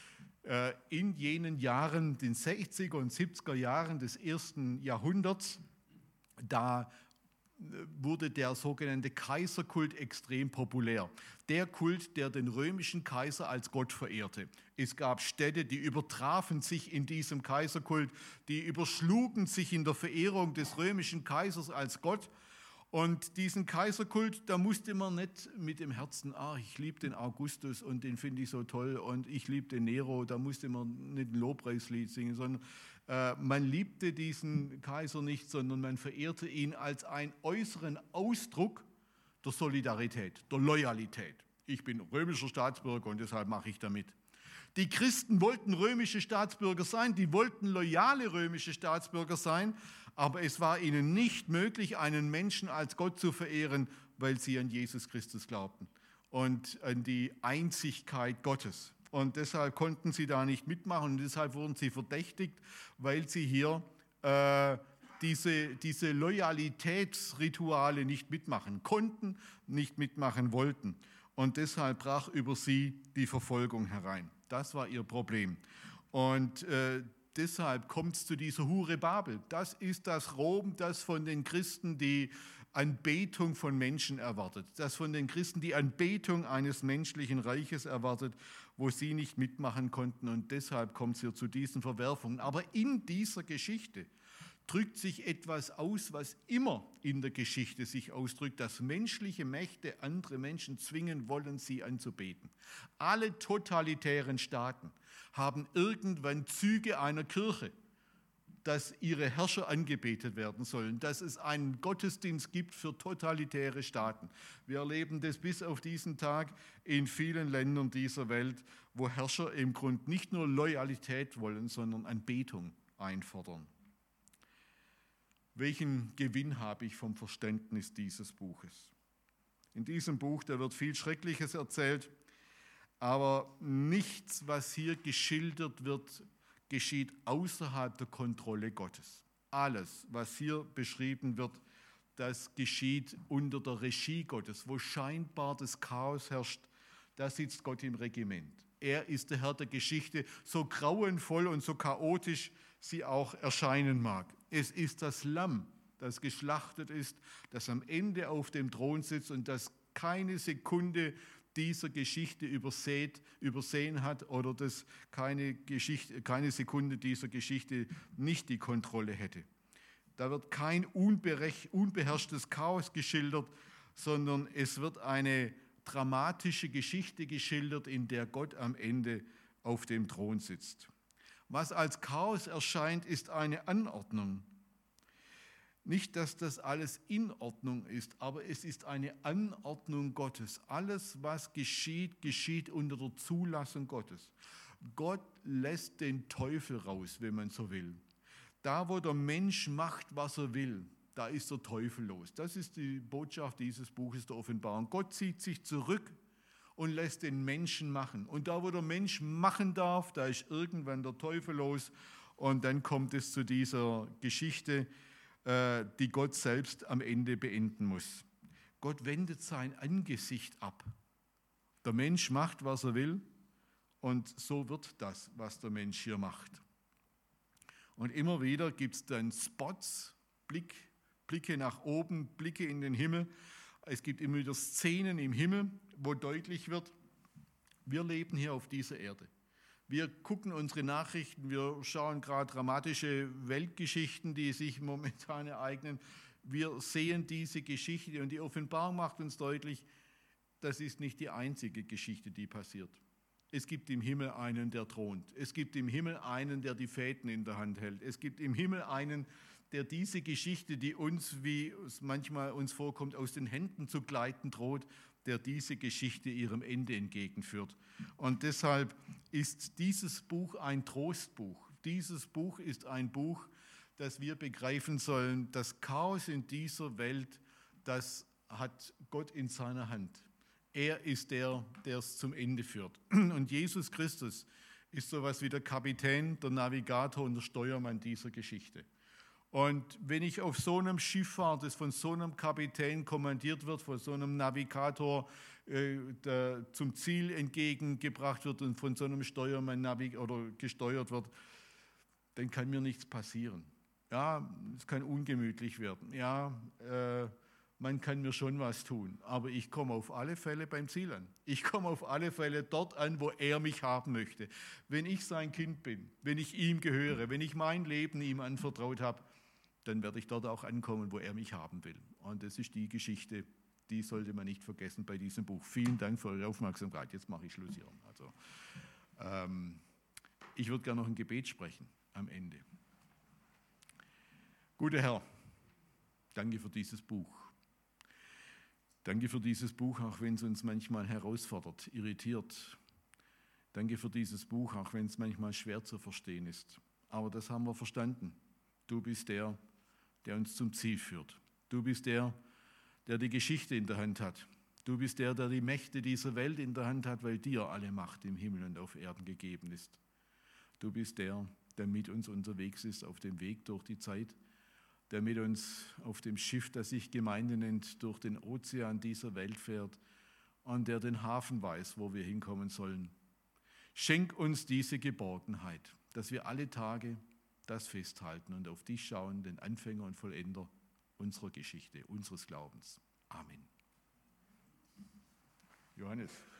In jenen Jahren, den sechziger und siebziger Jahren des ersten Jahrhunderts, da wurde der sogenannte Kaiserkult extrem populär. Der Kult, der den römischen Kaiser als Gott verehrte. Es gab Städte, die übertrafen sich in diesem Kaiserkult, die überschlugen sich in der Verehrung des römischen Kaisers als Gott. Und diesen Kaiserkult, da musste man nicht mit dem Herzen, ah, ich liebe den Augustus und den finde ich so toll und ich liebe den Nero, da musste man nicht ein Lobpreislied singen, sondern äh, man liebte diesen Kaiser nicht, sondern man verehrte ihn als einen äußeren Ausdruck der Solidarität, der Loyalität. Ich bin römischer Staatsbürger und deshalb mache ich damit. Die Christen wollten römische Staatsbürger sein, die wollten loyale römische Staatsbürger sein, aber es war ihnen nicht möglich, einen Menschen als Gott zu verehren, weil sie an Jesus Christus glaubten und an die Einzigkeit Gottes. Und deshalb konnten sie da nicht mitmachen und deshalb wurden sie verdächtigt, weil sie hier äh, diese, diese Loyalitätsrituale nicht mitmachen konnten, nicht mitmachen wollten. Und deshalb brach über sie die Verfolgung herein. Das war ihr Problem. Und äh, deshalb kommt es zu dieser Hure Babel. Das ist das Rom, das von den Christen die Anbetung von Menschen erwartet. Das von den Christen die Anbetung eines menschlichen Reiches erwartet, wo sie nicht mitmachen konnten. Und deshalb kommt es hier zu diesen Verwerfungen. Aber in dieser Geschichte drückt sich etwas aus, was immer in der Geschichte sich ausdrückt, dass menschliche Mächte andere Menschen zwingen wollen, sie anzubeten. Alle totalitären Staaten haben irgendwann Züge einer Kirche, dass ihre Herrscher angebetet werden sollen, dass es einen Gottesdienst gibt für totalitäre Staaten. Wir erleben das bis auf diesen Tag in vielen Ländern dieser Welt, wo Herrscher im Grunde nicht nur Loyalität wollen, sondern Anbetung einfordern. Welchen Gewinn habe ich vom Verständnis dieses Buches? In diesem Buch, da wird viel Schreckliches erzählt, aber nichts, was hier geschildert wird, geschieht außerhalb der Kontrolle Gottes. alles, was hier beschrieben wird, das geschieht unter der Regie Gottes, wo scheinbar das Chaos herrscht. Da sitzt Gott im Regiment. Er ist der Herr der Geschichte, so grauenvoll und so chaotisch sie auch erscheinen mag. Es ist das Lamm, das geschlachtet ist, das am Ende auf dem Thron sitzt und das keine Sekunde dieser Geschichte übersät, übersehen hat oder das keine, Geschichte, keine Sekunde dieser Geschichte nicht die Kontrolle hätte. Da wird kein unbeherrschtes Chaos geschildert, sondern es wird eine dramatische Geschichte geschildert, in der Gott am Ende auf dem Thron sitzt. Was als Chaos erscheint, ist eine Anordnung. Nicht, dass das alles in Ordnung ist, aber es ist eine Anordnung Gottes. Alles, was geschieht, geschieht unter der Zulassung Gottes. Gott lässt den Teufel raus, wenn man so will. Da, wo der Mensch macht, was er will, da ist der Teufel los. Das ist die Botschaft dieses Buches der Offenbarung. Gott zieht sich zurück und lässt den Menschen machen. Und da, wo der Mensch machen darf, da ist irgendwann der Teufel los. Und dann kommt es zu dieser Geschichte, die Gott selbst am Ende beenden muss. Gott wendet sein Angesicht ab. Der Mensch macht, was er will, und so wird das, was der Mensch hier macht. Und immer wieder gibt es dann Spots, Blick, Blicke nach oben, Blicke in den Himmel. Es gibt immer wieder Szenen im Himmel, wo deutlich wird, wir leben hier auf dieser Erde. Wir gucken unsere Nachrichten, wir schauen gerade dramatische Weltgeschichten, die sich momentan ereignen. Wir sehen diese Geschichte und die Offenbarung macht uns deutlich, das ist nicht die einzige Geschichte, die passiert. Es gibt im Himmel einen, der thront. Es gibt im Himmel einen, der die Fäden in der Hand hält. Es gibt im Himmel einen, der diese Geschichte, die uns, wie es manchmal uns vorkommt, aus den Händen zu gleiten droht, der diese Geschichte ihrem Ende entgegenführt. Und deshalb ist dieses Buch ein Trostbuch. Dieses Buch ist ein Buch, das wir begreifen sollen. Das Chaos in dieser Welt, das hat Gott in seiner Hand. Er ist der, der es zum Ende führt. Und Jesus Christus ist sowas wie der Kapitän, der Navigator und der Steuermann dieser Geschichte. Und wenn ich auf so einem Schiff fahre, das von so einem Kapitän kommandiert wird, von so einem Navigator äh, der zum Ziel entgegengebracht wird und von so einem Steuermann navig- oder gesteuert wird, dann kann mir nichts passieren. Ja, es kann ungemütlich werden. Ja, äh, man kann mir schon was tun, aber ich komme auf alle Fälle beim Ziel an. Ich komme auf alle Fälle dort an, wo er mich haben möchte. Wenn ich sein Kind bin, wenn ich ihm gehöre, wenn ich mein Leben ihm anvertraut habe, dann werde ich dort auch ankommen, wo er mich haben will. Und das ist die Geschichte, die sollte man nicht vergessen bei diesem Buch. Vielen Dank für eure Aufmerksamkeit. Jetzt mache ich Schluss hier. Also, ähm, ich würde gerne noch ein Gebet sprechen am Ende. Guter Herr, danke für dieses Buch. Danke für dieses Buch, auch wenn es uns manchmal herausfordert, irritiert. Danke für dieses Buch, auch wenn es manchmal schwer zu verstehen ist. Aber das haben wir verstanden. Du bist der, der uns zum Ziel führt. Du bist der, der die Geschichte in der Hand hat. Du bist der, der die Mächte dieser Welt in der Hand hat, weil dir alle Macht im Himmel und auf Erden gegeben ist. Du bist der, der mit uns unterwegs ist auf dem Weg durch die Zeit, der mit uns auf dem Schiff, das sich Gemeinde nennt, durch den Ozean dieser Welt fährt und der den Hafen weiß, wo wir hinkommen sollen. Schenk uns diese Geborgenheit, dass wir alle Tage das festhalten und auf dich schauen, den Anfänger und Vollender unserer Geschichte, unseres Glaubens. Amen. Johannes.